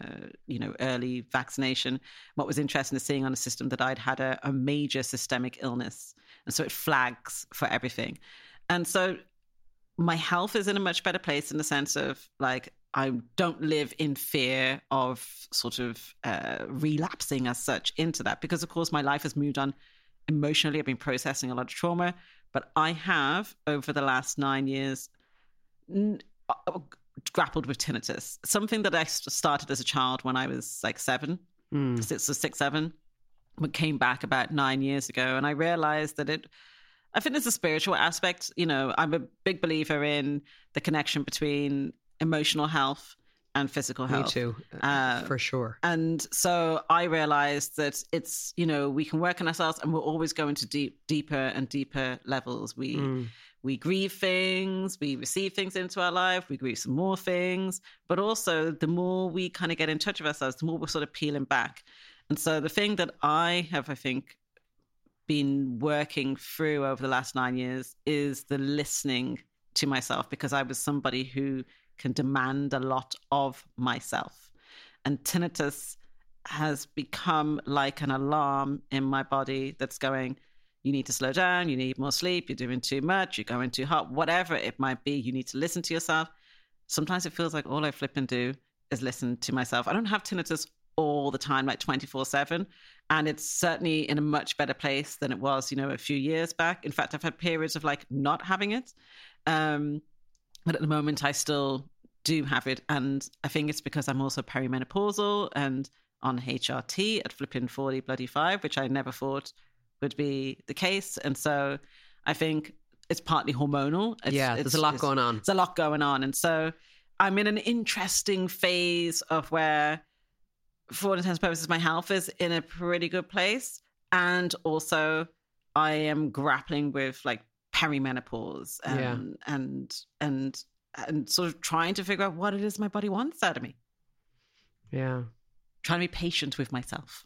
early vaccination. What was interesting is seeing on a system that I'd had a major systemic illness, and so it flags for everything. And so my health is in a much better place in the sense of, like, I don't live in fear of sort of relapsing as such into that, because of course my life has moved on emotionally. I've been processing a lot of trauma, but I have, over the last 9 years, grappled with tinnitus, something that I started as a child when I was like 7, 6, 7, but came back about 9 years ago. And I realized that I think there's a spiritual aspect. I'm a big believer in the connection between emotional health and physical health. Me too, for sure. And so I realized that it's, we can work on ourselves, and we're always going to deeper and deeper levels. We grieve things, we receive things into our life, we grieve some more things, but also the more we kind of get in touch with ourselves, the more we're sort of peeling back. And so the thing that I have, I think, been working through over the last 9 years is the listening to myself, because I was somebody who can demand a lot of myself. And tinnitus has become like an alarm in my body that's going, you need to slow down, you need more sleep, you're doing too much, you're going too hot, whatever it might be, you need to listen to yourself. Sometimes it feels like all I flip and do is listen to myself. I don't have tinnitus all the time, like 24/7. And it's certainly in a much better place than it was, a few years back. In fact, I've had periods of like not having it. But at the moment, I still do have it. And I think it's because I'm also perimenopausal and on HRT at flipping 40 which I never thought would be the case. And so I think it's partly hormonal. There's a lot going on. There's a lot going on. And so I'm in an interesting phase of where, for all intents and purposes, my health is in a pretty good place. And also I am grappling with like perimenopause and sort of trying to figure out what it is my body wants out of me. Yeah. Trying to be patient with myself.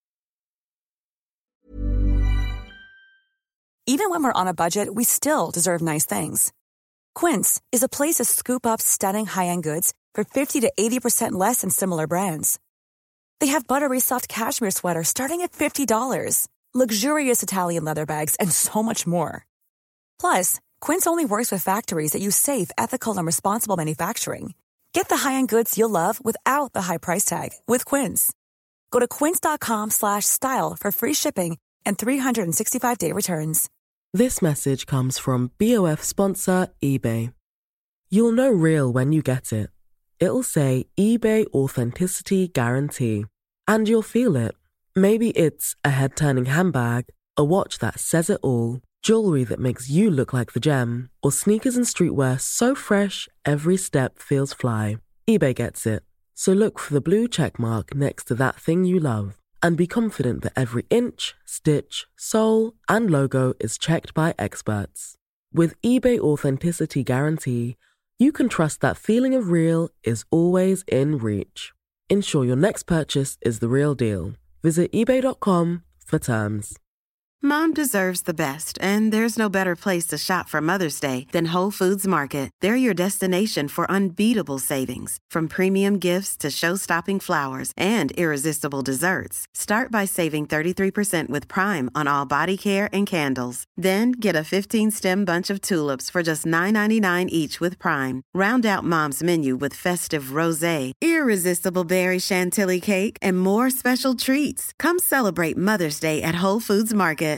Even when we're on a budget, we still deserve nice things. Quince is a place to scoop up stunning high-end goods for 50 to 80% less than similar brands. They have buttery soft cashmere sweaters starting at $50, luxurious Italian leather bags, and so much more. Plus, Quince only works with factories that use safe, ethical, and responsible manufacturing. Get the high-end goods you'll love without the high price tag with Quince. Go to quince.com/style for free shipping and 365-day returns. This message comes from BOF sponsor eBay. You'll know real when you get it. It'll say eBay Authenticity Guarantee. And you'll feel it. Maybe it's a head-turning handbag, a watch that says it all, jewelry that makes you look like the gem, or sneakers and streetwear so fresh every step feels fly. eBay gets it. So look for the blue check mark next to that thing you love. And be confident that every inch, stitch, sole, and logo is checked by experts. With eBay Authenticity Guarantee, you can trust that feeling of real is always in reach. Ensure your next purchase is the real deal. Visit eBay.com for terms. Mom deserves the best, and there's no better place to shop for Mother's Day than Whole Foods Market. They're your destination for unbeatable savings, from premium gifts to show-stopping flowers and irresistible desserts. Start by saving 33% with Prime on all body care and candles. Then get a 15-stem bunch of tulips for just $9.99 each with Prime. Round out Mom's menu with festive rosé, irresistible berry chantilly cake, and more special treats. Come celebrate Mother's Day at Whole Foods Market.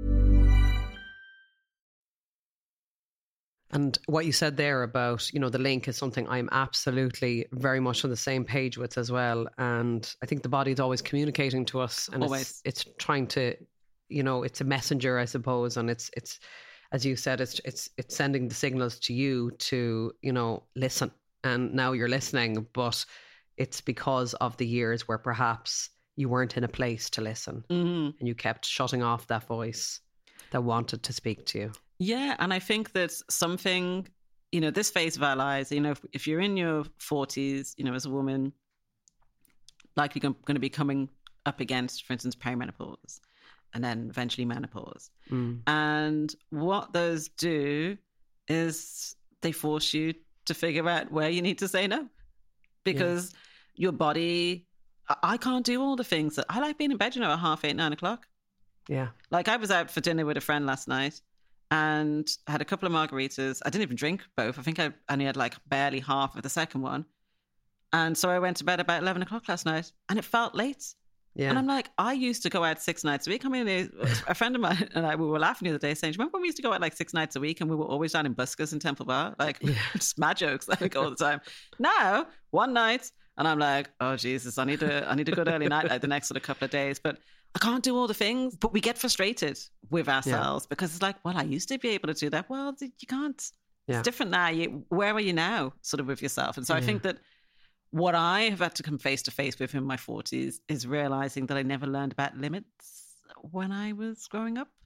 And what you said there about, the link is something I'm absolutely very much on the same page with as well. And I think the body is always communicating to us, and it's trying to, it's a messenger, I suppose. And it's as you said, it's sending the signals to you to, listen. And now you're listening, but it's because of the years where perhaps you weren't in a place to listen, and you kept shutting off that voice that wanted to speak to you. Yeah, and I think that something, this phase of our lives, if you're in your 40s, as a woman, likely going to be coming up against, for instance, perimenopause and then eventually menopause. And what those do is they force you to figure out where you need to say no. Because your body, I can't do all the things that I like being in bed, at 8:30, 9 o'clock. Yeah. Like I was out for dinner with a friend last night and I had a couple of margaritas. I didn't even drink both. I think I only had like barely half of the second one. And so I went to bed about 11 o'clock last night and it felt late. Yeah. And I'm like, I used to go out 6 nights a week. I mean, a friend of mine and I, we were laughing the other day saying, do you remember when we used to go out like 6 nights a week and we were always down in buskers in Temple Bar? Like just mad jokes like all the time. Now, one night and I'm like, oh Jesus, I need a good early night like the next sort of couple of days. But I can't do all the things, but we get frustrated with ourselves because it's like, well, I used to be able to do that. Well, you can't. It's different now. Where are you now sort of with yourself? And so I think that what I have had to come face to face with in my 40s is realizing that I never learned about limits when I was growing up.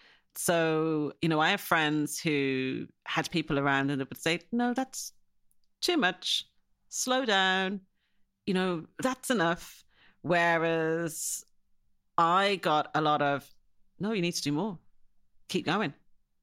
So, I have friends who had people around and it would say, no, that's too much. Slow down. That's enough. Whereas I got a lot of, no, you need to do more. Keep going.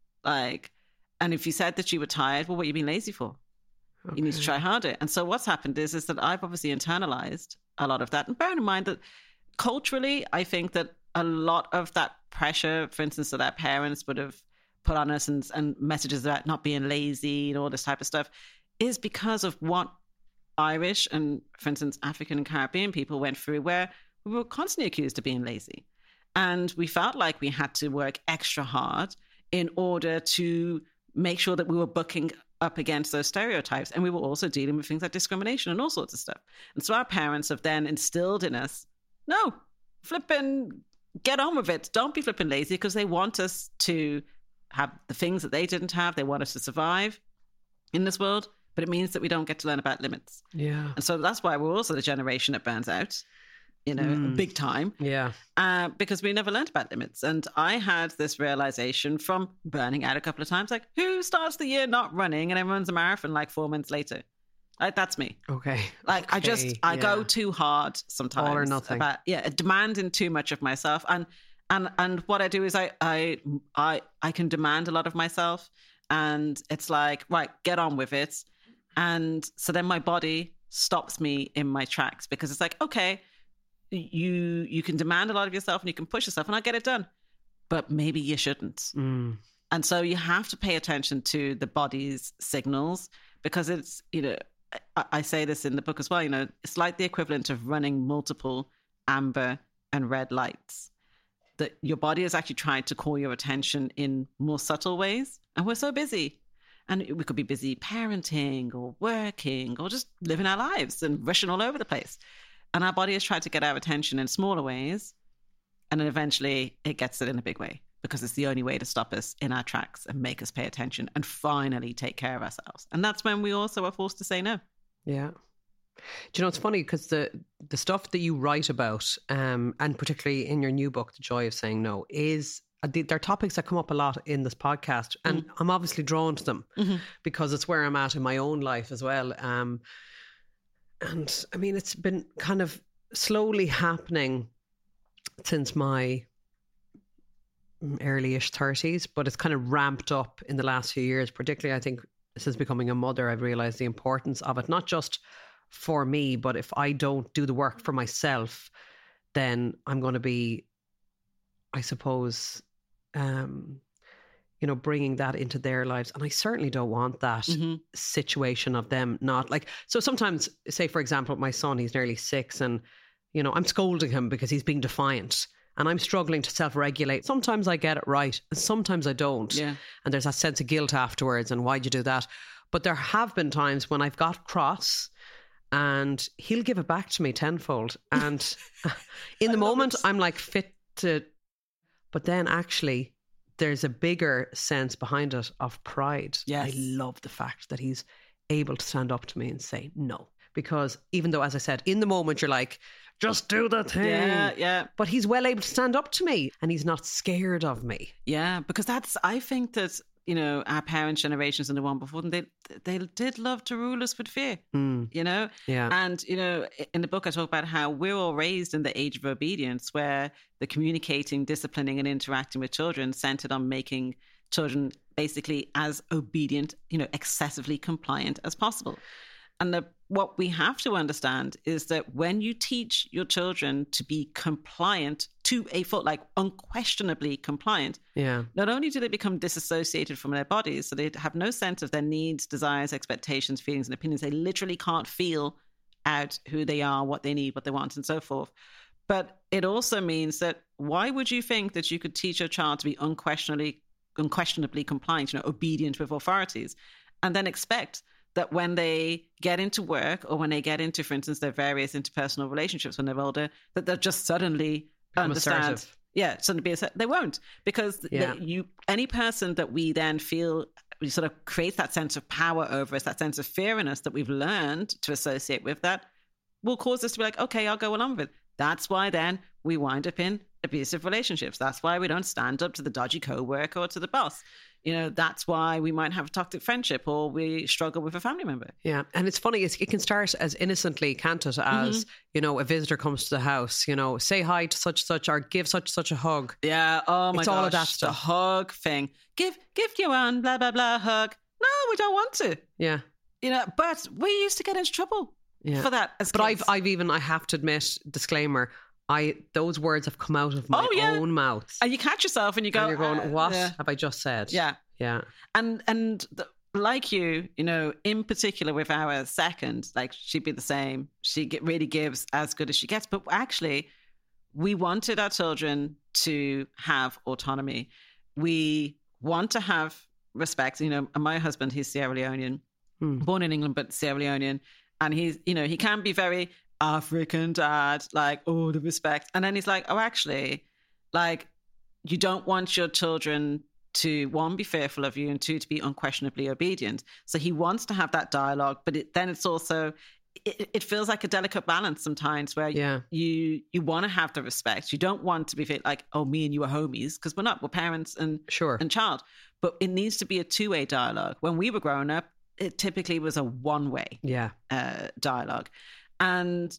And if you said that you were tired, well, what are you being lazy for? Okay. You need to try harder. And so what's happened is that I've obviously internalized a lot of that. And bear in mind that culturally, I think that a lot of that pressure, for instance, that our parents would have put on us and messages about not being lazy and all this type of stuff is because of what Irish and, for instance, African and Caribbean people went through, where we were constantly accused of being lazy. And we felt like we had to work extra hard in order to make sure that we were bucking up against those stereotypes. And we were also dealing with things like discrimination and all sorts of stuff. And so our parents have then instilled in us, no, flipping, get on with it. Don't be flipping lazy, because they want us to have the things that they didn't have. They want us to survive in this world, but it means that we don't get to learn about limits. Yeah. And so that's why we're also the generation that burns out, you know, big time. Yeah. Because we never learned about limits. And I had this realization from burning out a couple of times, like, who starts the year not running and then runs a marathon like 4 months later? Like, that's me. Okay. Like, I go too hard sometimes. All or nothing. Demanding too much of myself. And what I do is I can demand a lot of myself, and it's like, right, get on with it. And so then my body stops me in my tracks, because it's like, okay, you can demand a lot of yourself and you can push yourself and I'll get it done, but maybe you shouldn't. And so you have to pay attention to the body's signals, because it's, you know, I say this in the book as well, you know, it's like the equivalent of running multiple amber and red lights. That your body is actually trying to call your attention in more subtle ways. And we're so busy. And we could be busy parenting or working or just living our lives and rushing all over the place. And our body is trying to get our attention in smaller ways. And then eventually it gets it in a big way, because it's the only way to stop us in our tracks and make us pay attention and finally take care of ourselves. And that's when we also are forced to say no. Yeah. Do you know, it's funny, because the stuff that you write about, and particularly in your new book, The Joy of Saying No, is they're topics that come up a lot in this podcast, and I'm obviously drawn to them because it's where I'm at in my own life as well. And I mean, it's been kind of slowly happening since my early-ish 30s, but it's kind of ramped up in the last few years. Particularly, I think, since becoming a mother, I've realized the importance of it, not just for me, but if I don't do the work for myself, then I'm going to be, I suppose, you know, bringing that into their lives. And I certainly don't want that situation of them not like, so sometimes, say, for example, my son, he's nearly 6, and, you know, I'm scolding him because he's being defiant and I'm struggling to self-regulate. Sometimes I get it right and sometimes I don't. Yeah. And there's that sense of guilt afterwards, and why'd you do that? But there have been times when I've got cross, and he'll give it back to me tenfold. And in the moment, I'm like fit to, but then actually there's a bigger sense behind it of pride. Yes. I love the fact that he's able to stand up to me and say no. Because even though, as I said, in the moment you're like, just do the thing. Yeah. But he's well able to stand up to me, and he's not scared of me. Yeah, because I think that, you know, our parents' generations and the one before them, they did love to rule us with fear, you know? Yeah. And, you know, in the book, I talk about how we're all raised in the age of obedience, where the communicating, disciplining and interacting with children centered on making children basically as obedient, you know, excessively compliant as possible. And what we have to understand is that when you teach your children to be compliant to a fault, like unquestionably compliant, not only do they become disassociated from their bodies, so they have no sense of their needs, desires, expectations, feelings, and opinions. They literally can't feel out who they are, what they need, what they want, and so forth. But it also means that why would you think that you could teach your child to be unquestionably compliant, you know, obedient with authorities, and then expect that when they get into work or when they get into, for instance, their various interpersonal relationships when they're older, that they'll just suddenly understand. Assertive. Yeah, suddenly be assertive. They won't, because any person that we then feel we sort of creates that sense of power over us, that sense of fear in us that we've learned to associate with that, will cause us to be like, okay, I'll go along with it. That's why then we wind up in abusive relationships. That's why we don't stand up to the dodgy co-worker or to the boss. You know, that's why we might have a toxic friendship, or we struggle with a family member. Yeah. And it's funny, it can start as innocently, can't it? As, you know, a visitor comes to the house, you know, say hi to such, or give such a hug. Yeah. Oh my gosh. It's all of that stuff. The hug thing. Give Joanne, blah, blah, blah, hug. No, we don't want to. Yeah. You know, but we used to get into trouble for that. As but kids. I have to admit, disclaimer, those words have come out of my own mouth. And you catch yourself and you go, and you're going, what have I just said? Yeah. Yeah. Like you know, in particular with our second, like she'd be the same. She really gives as good as she gets. But actually, we wanted our children to have autonomy. We want to have respect. You know, my husband, he's Sierra Leonean, born in England, but Sierra Leonean. And he's, you know, he can be very African dad, like, oh, the respect. And then he's like, oh, actually, like, you don't want your children to, one, be fearful of you, and two, to be unquestionably obedient. So he wants to have that dialogue, but then it's also, it feels like a delicate balance sometimes where you want to have the respect. You don't want to be like, oh, me and you are homies, because we're not. We're parents and child. But it needs to be a two-way dialogue. When we were growing up, it typically was a one-way dialogue. And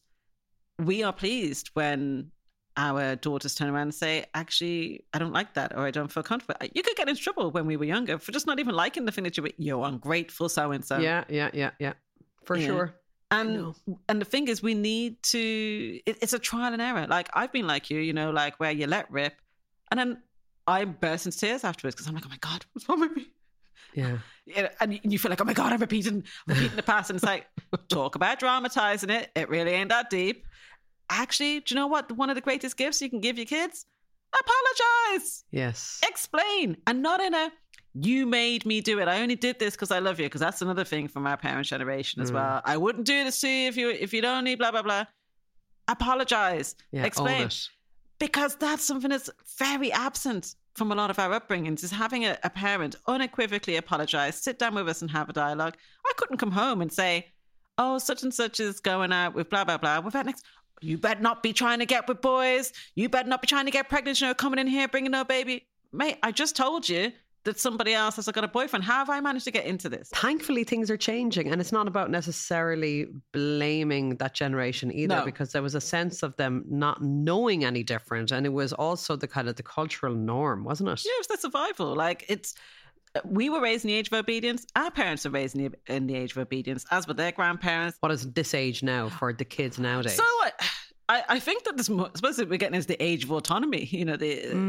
we are pleased when our daughters turn around and say, actually, I don't like that, or I don't feel comfortable. You could get into trouble when we were younger for just not even liking the thing that you're ungrateful so-and-so. Yeah. For sure. And the thing is, we need to, it's a trial and error. Like, I've been like you, you know, like where you let rip. And then I burst into tears afterwards because I'm like, oh my God, what's wrong with me? Yeah. And you feel like, oh my God, I'm repeating the past. And it's like, talk about dramatizing it. It really ain't that deep. Actually, do you know what? One of the greatest gifts you can give your kids? Apologize. Yes. Explain. And not in a, you made me do it. I only did this because I love you. Because that's another thing from our parents' generation as well. I wouldn't do this to you if you'd only blah, blah, blah. Apologize. Yeah, explain. own it. Because that's something that's very absent from a lot of our upbringings, is having a parent unequivocally apologize, sit down with us and have a dialogue. I couldn't come home and say, oh, such and such is going out with blah, blah, blah. With that next, you better not be trying to get with boys. You better not be trying to get pregnant, you know, coming in here, bringing no baby. Mate, I just told you that somebody else has got a boyfriend. How have I managed to get into this? Thankfully, things are changing, and it's not about necessarily blaming that generation either, because there was a sense of them not knowing any different, and it was also the kind of the cultural norm, wasn't it? Yeah, it was the survival. Like, we were raised in the age of obedience. Our parents were raised in the age of obedience, as were their grandparents. What is this age now for the kids nowadays? So I think that I suppose that we're getting into the age of autonomy. You know,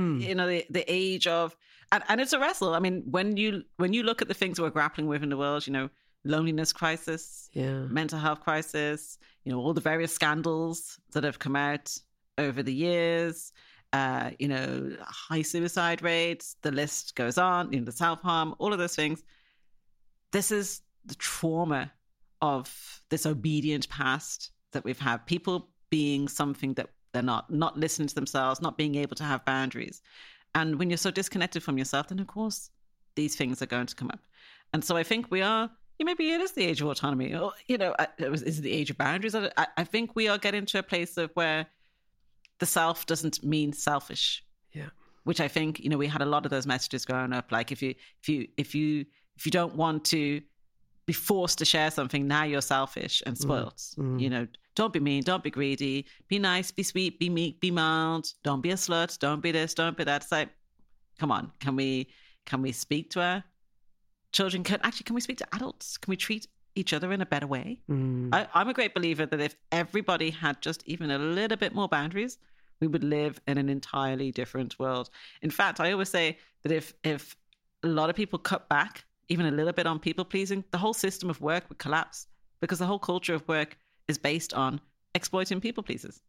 the age of, and it's a wrestle. I mean, when you look at the things we're grappling with in the world, you know, loneliness crisis, mental health crisis, you know, all the various scandals that have come out over the years, you know, high suicide rates, the list goes on, you know, the self-harm, all of those things. This is the trauma of this obedient past that we've had. People being something that they're not listening to themselves, not being able to have boundaries. And when you're so disconnected from yourself, then of course these things are going to come up. And so I think we are, maybe it is the age of autonomy, or, you know, is it the age of boundaries? I think we are getting to a place of where the self doesn't mean selfish. Yeah. Which I think, you know, we had a lot of those messages growing up. Like, if you don't want to be forced to share something, now you're selfish and spoiled. You know, don't be mean, don't be greedy, be nice, be sweet, be meek, be mild, don't be a slut, don't be this, don't be that. It's like, come on, can we speak to our children? Can we speak to adults? Can we treat each other in a better way? I'm a great believer that if everybody had just even a little bit more boundaries, we would live in an entirely different world. In fact, I always say that if a lot of people cut back even a little bit on people pleasing, the whole system of work would collapse, because the whole culture of work is based on exploiting people pleasers.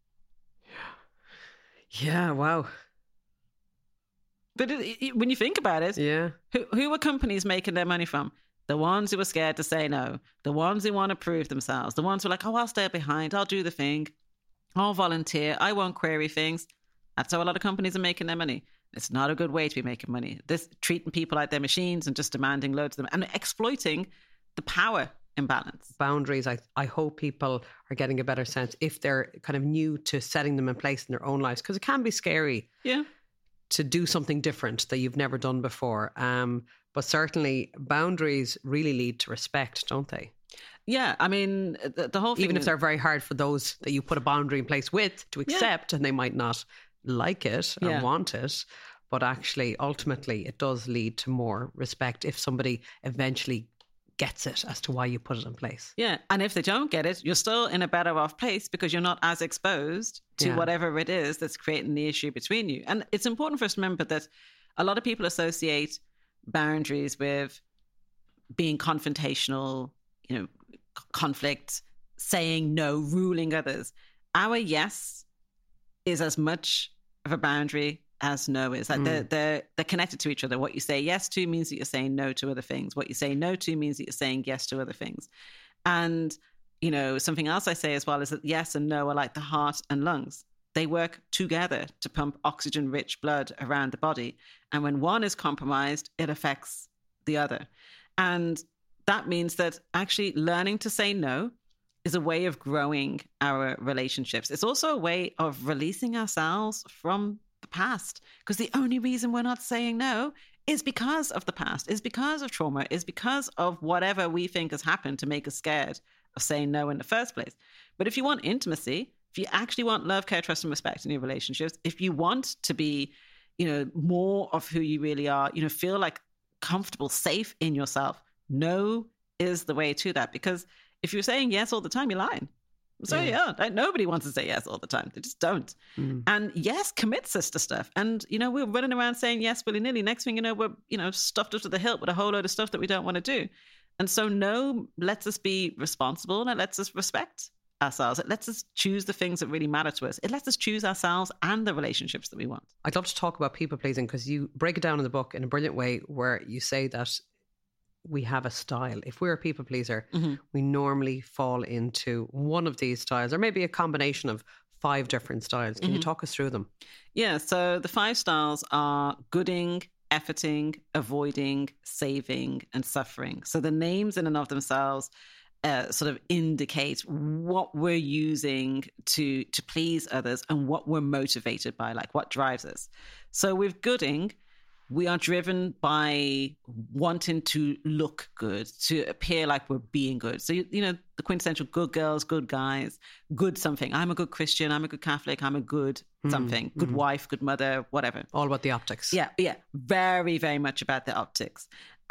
Yeah, wow. But when you think about it, who were companies making their money from? The ones who were scared to say no, the ones who want to prove themselves, the ones who are like, oh, I'll stay behind, I'll do the thing, I'll volunteer, I won't query things. That's how a lot of companies are making their money. It's not a good way to be making money. This treating people like they're machines and just demanding loads of them and exploiting the power imbalance. Boundaries, I hope people are getting a better sense if they're kind of new to setting them in place in their own lives, because it can be scary to do something different that you've never done before. But certainly boundaries really lead to respect, don't they? Yeah, I mean, the whole thing... Even if they're very hard for those that you put a boundary in place with to accept, and they might not like it or want it, but actually, ultimately, it does lead to more respect if somebody eventually gets it as to why you put it in place. Yeah. And if they don't get it, you're still in a better off place because you're not as exposed to whatever it is that's creating the issue between you. And it's important for us to remember that a lot of people associate boundaries with being confrontational, conflict, saying no, ruling others. Our yes is as much of a boundary as no is. Like they're connected to each other. What you say yes to means that you're saying no to other things. What you say no to means that you're saying yes to other things. And, something else I say as well is that yes and no are like the heart and lungs. They work together to pump oxygen-rich blood around the body. And when one is compromised, it affects the other. And that means that actually learning to say no is a way of growing our relationships. It's also a way of releasing ourselves from the past, because the only reason we're not saying no is because of the past, is because of trauma, is because of whatever we think has happened to make us scared of saying no in the first place. But if you want intimacy, if you actually want love, care, trust, and respect in your relationships, if you want to be, more of who you really are, feel like comfortable, safe in yourself, no is the way to that. Because if you're saying yes all the time, you're lying. So nobody wants to say yes all the time. They just don't. And yes commits us to stuff. And, we're running around saying yes willy-nilly. Next thing you know, we're, stuffed up to the hilt with a whole load of stuff that we don't want to do. And so no lets us be responsible, and it lets us respect ourselves. It lets us choose the things that really matter to us. It lets us choose ourselves and the relationships that we want. I'd love to talk about people pleasing, because you break it down in the book in a brilliant way where you say that we have a style. If we're a people pleaser, we normally fall into one of these styles, or maybe a combination of 5 different styles. Can you talk us through them? Yeah, so the 5 styles are gooding, efforting, avoiding, saving, and suffering. So the names in and of themselves sort of indicate what we're using to please others and what we're motivated by, like what drives us. So with gooding, we are driven by wanting to look good, to appear like we're being good. So, the quintessential good girls, good guys, good something. I'm a good Christian, I'm a good Catholic, I'm a good something, good wife, good mother, whatever. All about the optics. Yeah. Very, very much about the optics.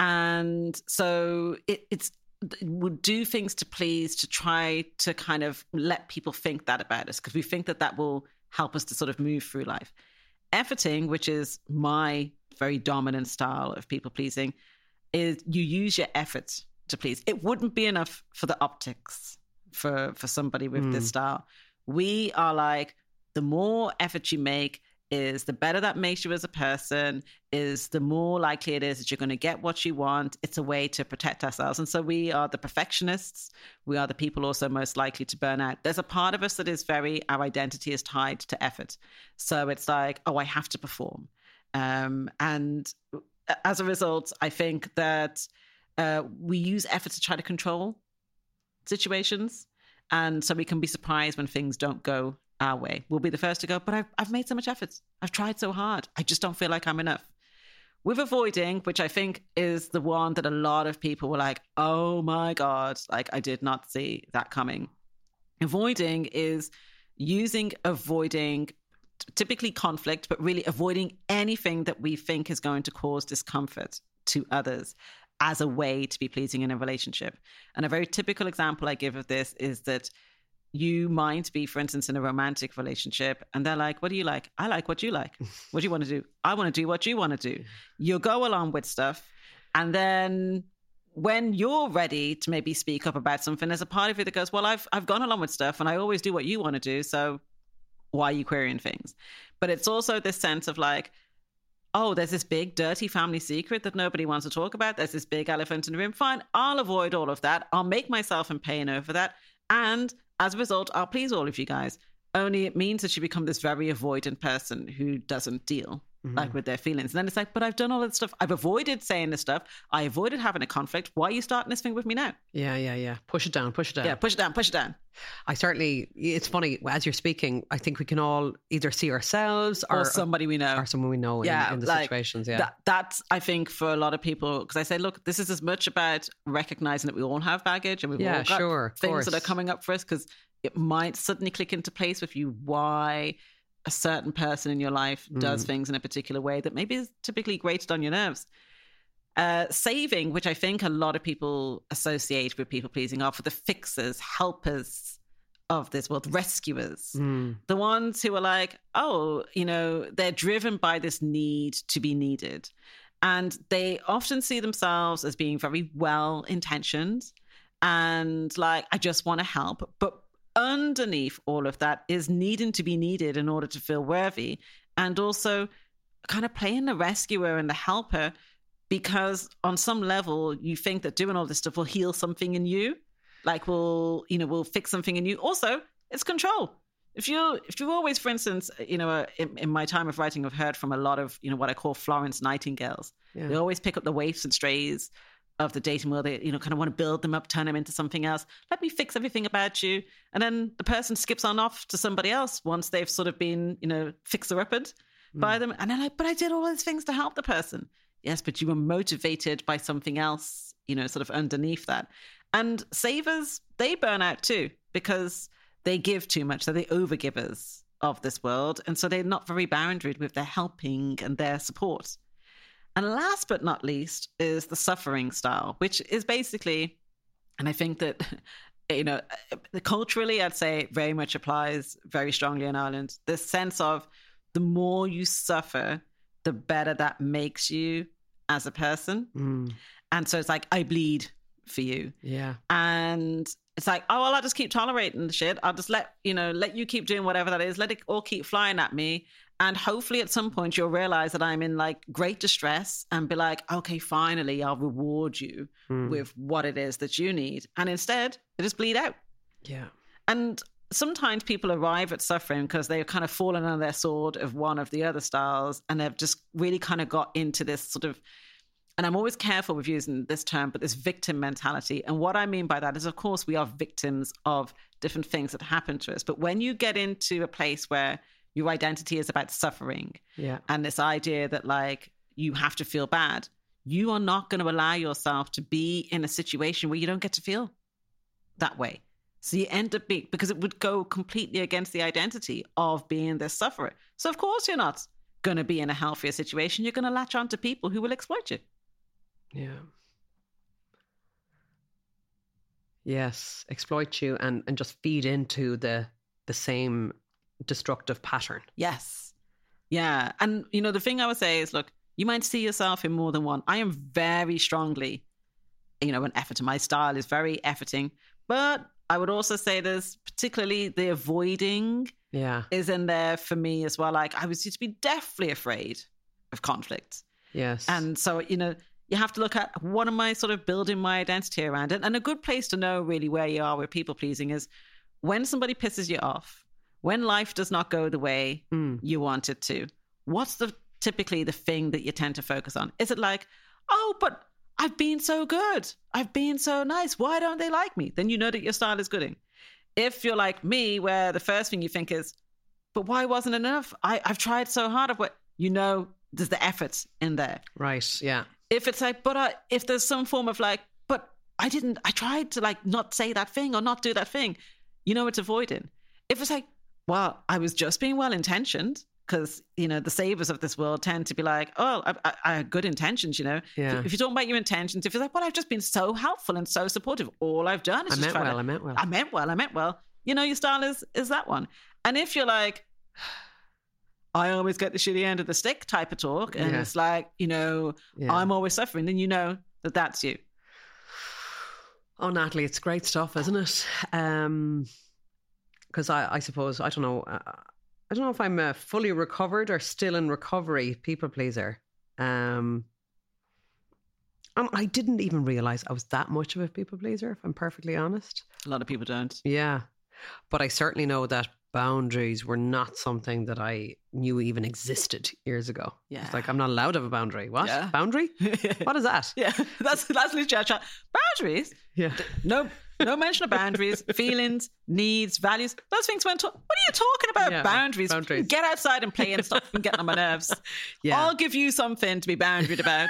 And so it would do things to please, to try to kind of let people think that about us, because we think that will help us to sort of move through life. Efforting, which is my very dominant style of people pleasing, is you use your efforts to please. It wouldn't be enough for the optics for somebody with this style. We are like, the more effort you make is the better that makes you as a person, is the more likely it is that you're going to get what you want. It's a way to protect ourselves. And so we are the perfectionists. We are the people also most likely to burn out. There's a part of us that is our identity is tied to effort. So it's like, I have to perform. And as a result, I think that we use effort to try to control situations. And so we can be surprised when things don't go our way. We'll be the first to go, but I've made so much effort. I've tried so hard. I just don't feel like I'm enough. With avoiding, which I think is the one that a lot of people were like, oh my God, like I did not see that coming. Avoiding is avoiding typically conflict, but really avoiding anything that we think is going to cause discomfort to others as a way to be pleasing in a relationship. And a very typical example I give of this is that you might be, for instance, in a romantic relationship, and they're like, what do you like? I like what you like. What do you want to do? I want to do what you want to do. You'll go along with stuff. And then when you're ready to maybe speak up about something, there's a part of you that goes, well, I've gone along with stuff and I always do what you want to do. So why are you querying things? But it's also this sense of like, oh, there's this big dirty family secret that nobody wants to talk about. There's this big elephant in the room. Fine, I'll avoid all of that. I'll make myself in pain over that. And as a result, I'll please all of you guys. Only it means that you become this very avoidant person who doesn't deal like with their feelings. And then it's like, but I've done all that stuff. I've avoided saying this stuff. I avoided having a conflict. Why are you starting this thing with me now? Yeah. Push it down. Yeah, push it down. It's funny, as you're speaking, I think we can all either see ourselves or somebody we know. Or someone we know in the situations. Yeah. That's, I think, for a lot of people, because I say, look, this is as much about recognizing that we all have baggage and we've all got things that are coming up for us, because it might suddenly click into place with you why a certain person in your life does things in a particular way that maybe is typically grated on your nerves. Saving, which I think a lot of people associate with people pleasing, are for the fixers, helpers of this world, rescuers, the ones who are like, oh, you know, they're driven by this need to be needed. And they often see themselves as being very well-intentioned and like, I just want to help. But underneath all of that is needing to be needed in order to feel worthy, and also kind of playing the rescuer and the helper, because on some level you think that doing all this stuff will heal something in you, like we'll fix something in you. Also, it's control. If you've always, for instance, in my time of writing, I've heard from a lot of, what I call Florence Nightingales. Yeah. They always pick up the waifs and strays of the dating world. They, kind of want to build them up, turn them into something else. Let me fix everything about you. And then the person skips on off to somebody else once they've sort of been, fixer-uppered by them. And they're like, but I did all these things to help the person. Yes, but you were motivated by something else, sort of underneath that. And savers, they burn out too, because they give too much. So they're overgivers of this world. And so they're not very boundaried with their helping and their support. And last but not least is the suffering style, which is basically, and I think that, culturally, I'd say it very much applies very strongly in Ireland. This sense of the more you suffer, the better that makes you as a person. And so it's like, I bleed for you. Yeah. And it's like, oh, well, I'll just keep tolerating the shit. I'll just let you keep doing whatever that is. Let it all keep flying at me. And hopefully at some point you'll realize that I'm in like great distress and be like, okay, finally, I'll reward you with what it is that you need. And instead, they just bleed out. Yeah. And sometimes people arrive at suffering because they've kind of fallen on their sword of one of the other styles, and they've just really kind of got into this sort of, and I'm always careful with using this term, but this victim mentality. And what I mean by that is, of course, we are victims of different things that happen to us. But when you get into a place where your identity is about suffering, and this idea that like you have to feel bad, you are not going to allow yourself to be in a situation where you don't get to feel that way. So you end up being, because it would go completely against the identity of being this sufferer. So of course you're not going to be in a healthier situation. You're going to latch on to people who will exploit you. Yeah. Yes, exploit you and just feed into the same destructive pattern. Yes. Yeah. And, the thing I would say is, look, you might see yourself in more than one. I am very strongly, an efforter. My style is very efforting. But I would also say there's particularly the avoiding is in there for me as well. Like I was used to be deathly afraid of conflict. Yes. And so, you have to look at what am I sort of building my identity around it. And a good place to know really where you are with people pleasing is when somebody pisses you off, when life does not go the way you want it to, what's typically the thing that you tend to focus on? Is it like, oh, but I've been so good. I've been so nice. Why don't they like me? Then you know that your style is good. If you're like me, where the first thing you think is, but why wasn't it enough? I've tried so hard. There's the effort in there. Right, yeah. If it's like, but if there's some form of like, but I tried to like not say that thing or not do that thing, it's avoiding. If it's like, well, I was just being well-intentioned, because, the savers of this world tend to be like, oh, I had good intentions, Yeah. If you're talking about your intentions, if you're like, well, I've just been so helpful and so supportive. All I've done is I meant well. Your style is that one. And if you're like, I always get the shitty end of the stick type of talk, and it's like, I'm always suffering, then you know that that's you. Oh, Natalie, it's great stuff, isn't it? Because I suppose, I don't know if I'm fully recovered or still in recovery people pleaser. And I didn't even realise I was that much of a people pleaser, if I'm perfectly honest. A lot of people don't. Yeah. But I certainly know that boundaries were not something that I knew even existed years ago. Yeah. It's like, I'm not allowed to have a boundary. What? Yeah. Boundary? What is that? Yeah, that's literally chat. Boundaries? Yeah. No mention of boundaries, feelings, needs, values. Those things went what are you talking about? Yeah, boundaries. Get outside and play and stop from getting on my nerves. Yeah. I'll give you something to be boundaried about.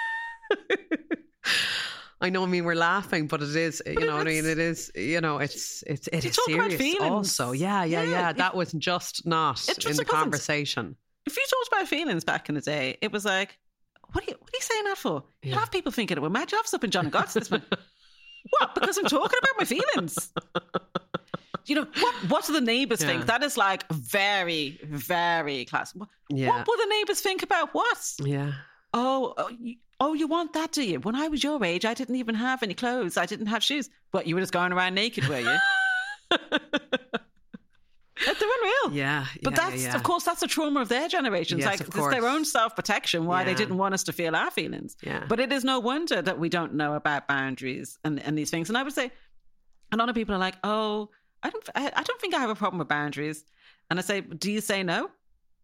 I know, we're laughing, but it is, it is, it is serious also. Yeah. That was just not in the conversation. If you talked about feelings back in the day, it was like, what are you saying that for? You'll have people thinking it. Well, mad jobs up in John and God's this one. What? Because I'm talking about my feelings. You know, what do the neighbours think? That is like very, very classic. What will the neighbours think about what? Yeah. Oh, you want that, do you? When I was your age, I didn't even have any clothes. I didn't have shoes. But you were just going around naked, were you? They're unreal. Yeah. But of course, that's a trauma of their generation. Yes, it's their own self-protection, why they didn't want us to feel our feelings. Yeah. But it is no wonder that we don't know about boundaries and these things. And I would say a lot of people are like, oh, I don't think I have a problem with boundaries. And I say, do you say no?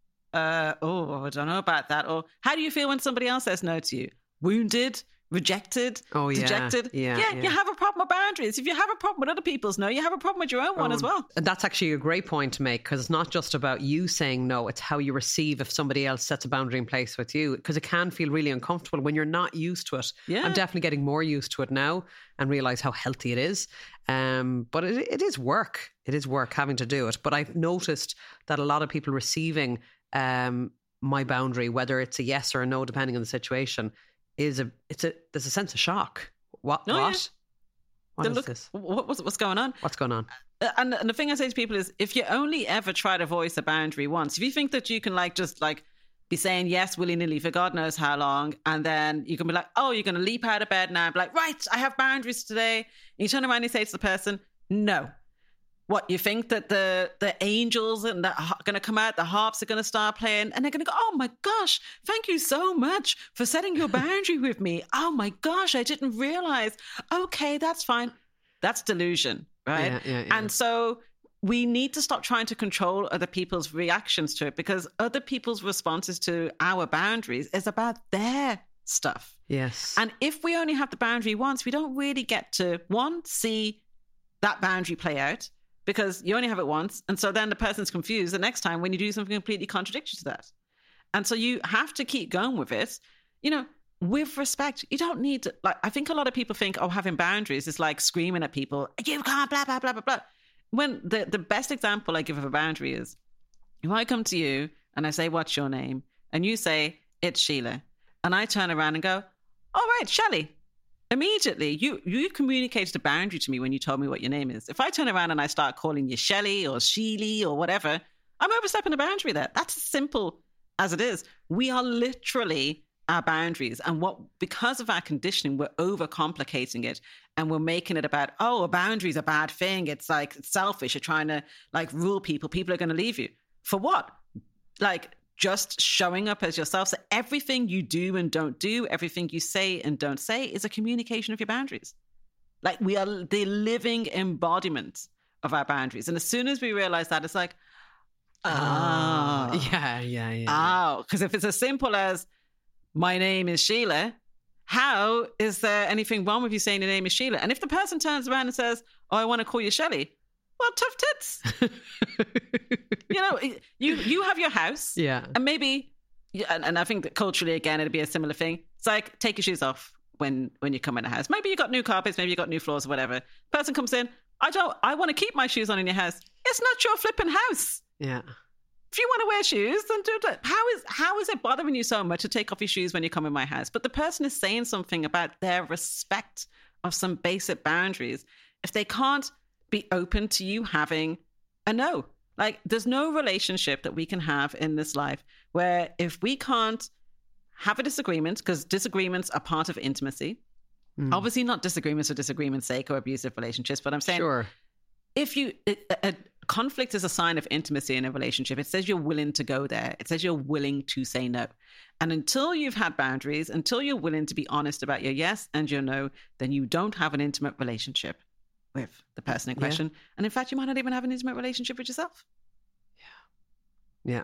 I don't know about that. Or how do you feel when somebody else says no to you? Wounded? Rejected? Dejected? Yeah. You have a problem with boundaries. If you have a problem with other people's no, you have a problem with your own one as well. And that's actually a great point to make, because it's not just about you saying no, it's how you receive if somebody else sets a boundary in place with you, because it can feel really uncomfortable when you're not used to it. Yeah. I'm definitely getting more used to it now and realise how healthy it is. But it is work. It is work having to do it. But I've noticed that a lot of people receiving my boundary, whether it's a yes or a no, depending on the situation, there's a sense of shock. What? Yeah. What is this? What's going on? What's going on? And the thing I say to people is, if you only ever try to voice a boundary once, if you think that you can just be saying yes willy-nilly for God knows how long, and then you can be like, oh, you're going to leap out of bed now and be like, right, I have boundaries today. And you turn around and you say to the person, no. What, you think that the angels are going to come out, the harps are going to start playing, and they're going to go, oh my gosh, thank you so much for setting your boundary with me. Oh my gosh, I didn't realize. Okay, that's fine. That's delusion, right? Yeah. And so we need to stop trying to control other people's reactions to it, because other people's responses to our boundaries is about their stuff. Yes. And if we only have the boundary once, we don't really get to, see that boundary play out, because you only have it once. And so then the person's confused the next time when you do something completely contradictory to that. And so you have to keep going with it, with respect. You don't need to, I think a lot of people think, having boundaries is like screaming at people, you can't, blah, blah, blah, blah, blah. When the best example I give of a boundary is, if I come to you and I say, what's your name? And you say, it's Sheila. And I turn around and go, all right, Shelley. Immediately, you communicated a boundary to me when you told me what your name is. If I turn around and I start calling you Shelley or Sheely or whatever, I'm overstepping a boundary there. That's as simple as it is. We are literally our boundaries. And because of our conditioning, we're overcomplicating it, and we're making it about, a boundary is a bad thing. It's it's selfish. You're trying to rule people. People are going to leave you. For what? Just showing up as yourself. So everything you do and don't do, everything you say and don't say is a communication of your boundaries. We are the living embodiment of our boundaries. And as soon as we realize that, it's like, yeah. Oh, because if it's as simple as, my name is Sheila, how is there anything wrong with you saying your name is Sheila? And if the person turns around and says, I want to call you Shelley, well, tough tits. You have your house. Yeah. And maybe, and I think that culturally, again, it'd be a similar thing. It's like, take your shoes off when you come in the house. Maybe you got new carpets, maybe you got new floors or whatever. Person comes in, I want to keep my shoes on in your house. It's not your flipping house. Yeah. If you want to wear shoes, then do that. How is it bothering you so much to take off your shoes when you come in my house? But the person is saying something about their respect of some basic boundaries. If they can't be open to you having a no. There's no relationship that we can have in this life where if we can't have a disagreement, because disagreements are part of intimacy, obviously not disagreements for disagreement's sake or abusive relationships, but I'm saying, sure, if a conflict is a sign of intimacy in a relationship. It says you're willing to go there. It says you're willing to say no. And until you've had boundaries, until you're willing to be honest about your yes and your no, then you don't have an intimate relationship with the person in question. Yeah. And in fact, you might not even have an intimate relationship with yourself. Yeah.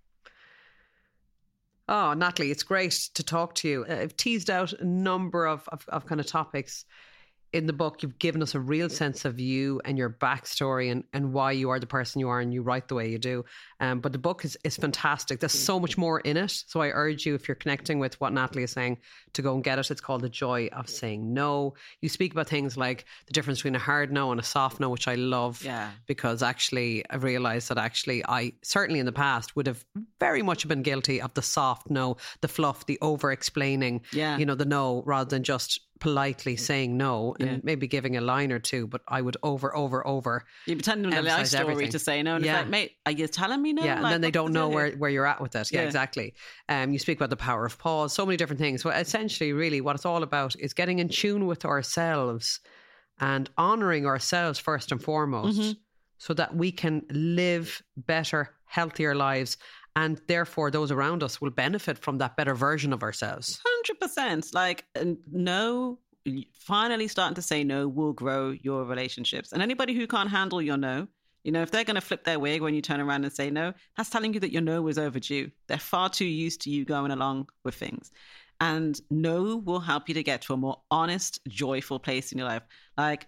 Oh, Natalie, it's great to talk to you. I've teased out a number of kind of topics. in the book, you've given us a real sense of you and your backstory and why you are the person you are and you write the way you do. But the book is fantastic. There's so much more in it. So I urge you, if you're connecting with what Natalie is saying, to go and get it. It's called The Joy of Saying No. You speak about things like the difference between a hard no and a soft no, which I love. Yeah. Because actually I realised that actually I certainly in the past would have very much been guilty of the soft no, the fluff, the over-explaining, the no, rather than just politely saying no and maybe giving a line or two, but I would over. You're pretending a life story everything. To say no, and it's like, mate, are you telling me no? Yeah, and like, then they don't know where you're at with it. Yeah, exactly. You speak about the power of pause, so many different things. Well, essentially, really, what it's all about is getting in tune with ourselves and honouring ourselves first and foremost, so that we can live better, healthier lives. And therefore, those around us will benefit from that better version of ourselves. 100%. Like, no, finally starting to say no will grow your relationships. And anybody who can't handle your no, if they're going to flip their wig when you turn around and say no, that's telling you that your no is overdue. They're far too used to you going along with things. And no will help you to get to a more honest, joyful place in your life. Like,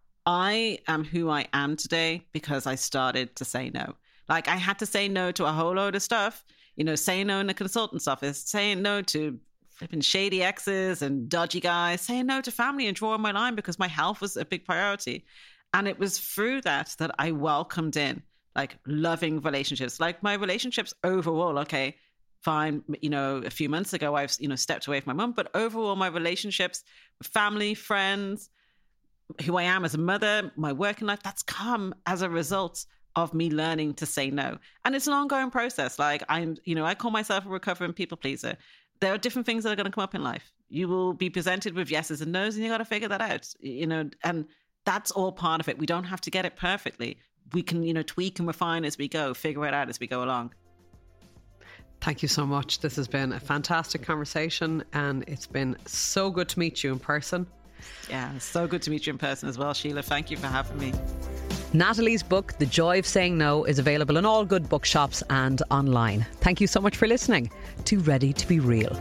I am who I am today because I started to say no. Like, I had to say no to a whole load of stuff, saying no in the consultant's office, saying no to flipping shady exes and dodgy guys, saying no to family and drawing my line because my health was a big priority. And it was through that I welcomed in like loving relationships, like my relationships overall. Okay, fine. A few months ago, I've, stepped away from my mum, but overall my relationships with family, friends, who I am as a mother, my working life, that's come as a result of me learning to say no. And it's an ongoing process. Like I call myself a recovering people pleaser. There are different things that are going to come up in life. You will be presented with yeses and nos, and you got to figure that out, and that's all part of it. We don't have to get it perfectly. We can, tweak and refine as we go, figure it out as we go along. Thank you so much. This has been a fantastic conversation, and it's been so good to meet you in person. Yeah, it's so good to meet you in person as well, Sheila. Thank you for having me. Natalie's book, The Joy of Saying No, is available in all good bookshops and online. Thank you so much for listening to Ready to Be Real.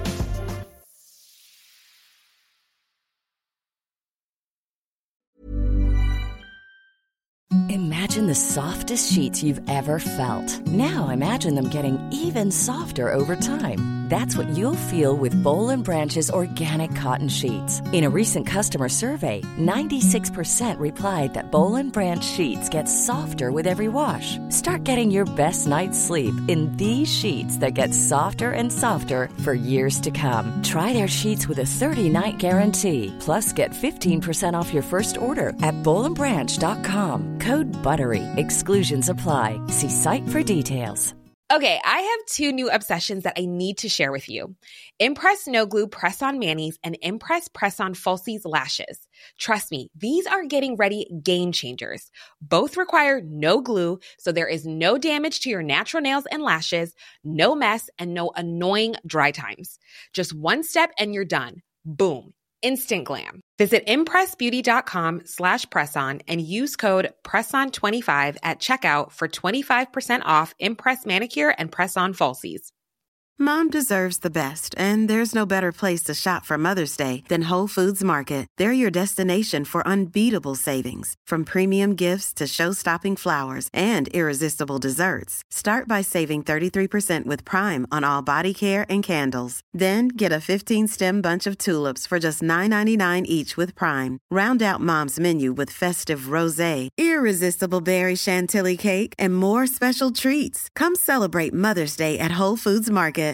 Imagine the softest sheets you've ever felt. Now imagine them getting even softer over time. That's what you'll feel with Boll & Branch's organic cotton sheets. In a recent customer survey, 96% replied that Boll & Branch sheets get softer with every wash. Start getting your best night's sleep in these sheets that get softer and softer for years to come. Try their sheets with a 30-night guarantee. Plus, get 15% off your first order at bollandbranch.com. Code BUTTERY. Exclusions apply. See site for details. Okay, I have two new obsessions that I need to share with you. Impress No Glue Press-On Manis and Impress Press-On Falsies Lashes. Trust me, these are getting ready game changers. Both require no glue, so there is no damage to your natural nails and lashes, no mess, and no annoying dry times. Just one step and you're done. Boom. Instant glam. Visit impressbeauty.com/presson and use code PRESSON25 at checkout for 25% off Impress Manicure and Press-On Falsies. Mom deserves the best, and there's no better place to shop for Mother's Day than Whole Foods Market. They're your destination for unbeatable savings, from premium gifts to show-stopping flowers and irresistible desserts. Start by saving 33% with Prime on all body care and candles. Then get a 15-stem bunch of tulips for just $9.99 each with Prime. Round out Mom's menu with festive rosé, irresistible berry chantilly cake, and more special treats. Come celebrate Mother's Day at Whole Foods Market.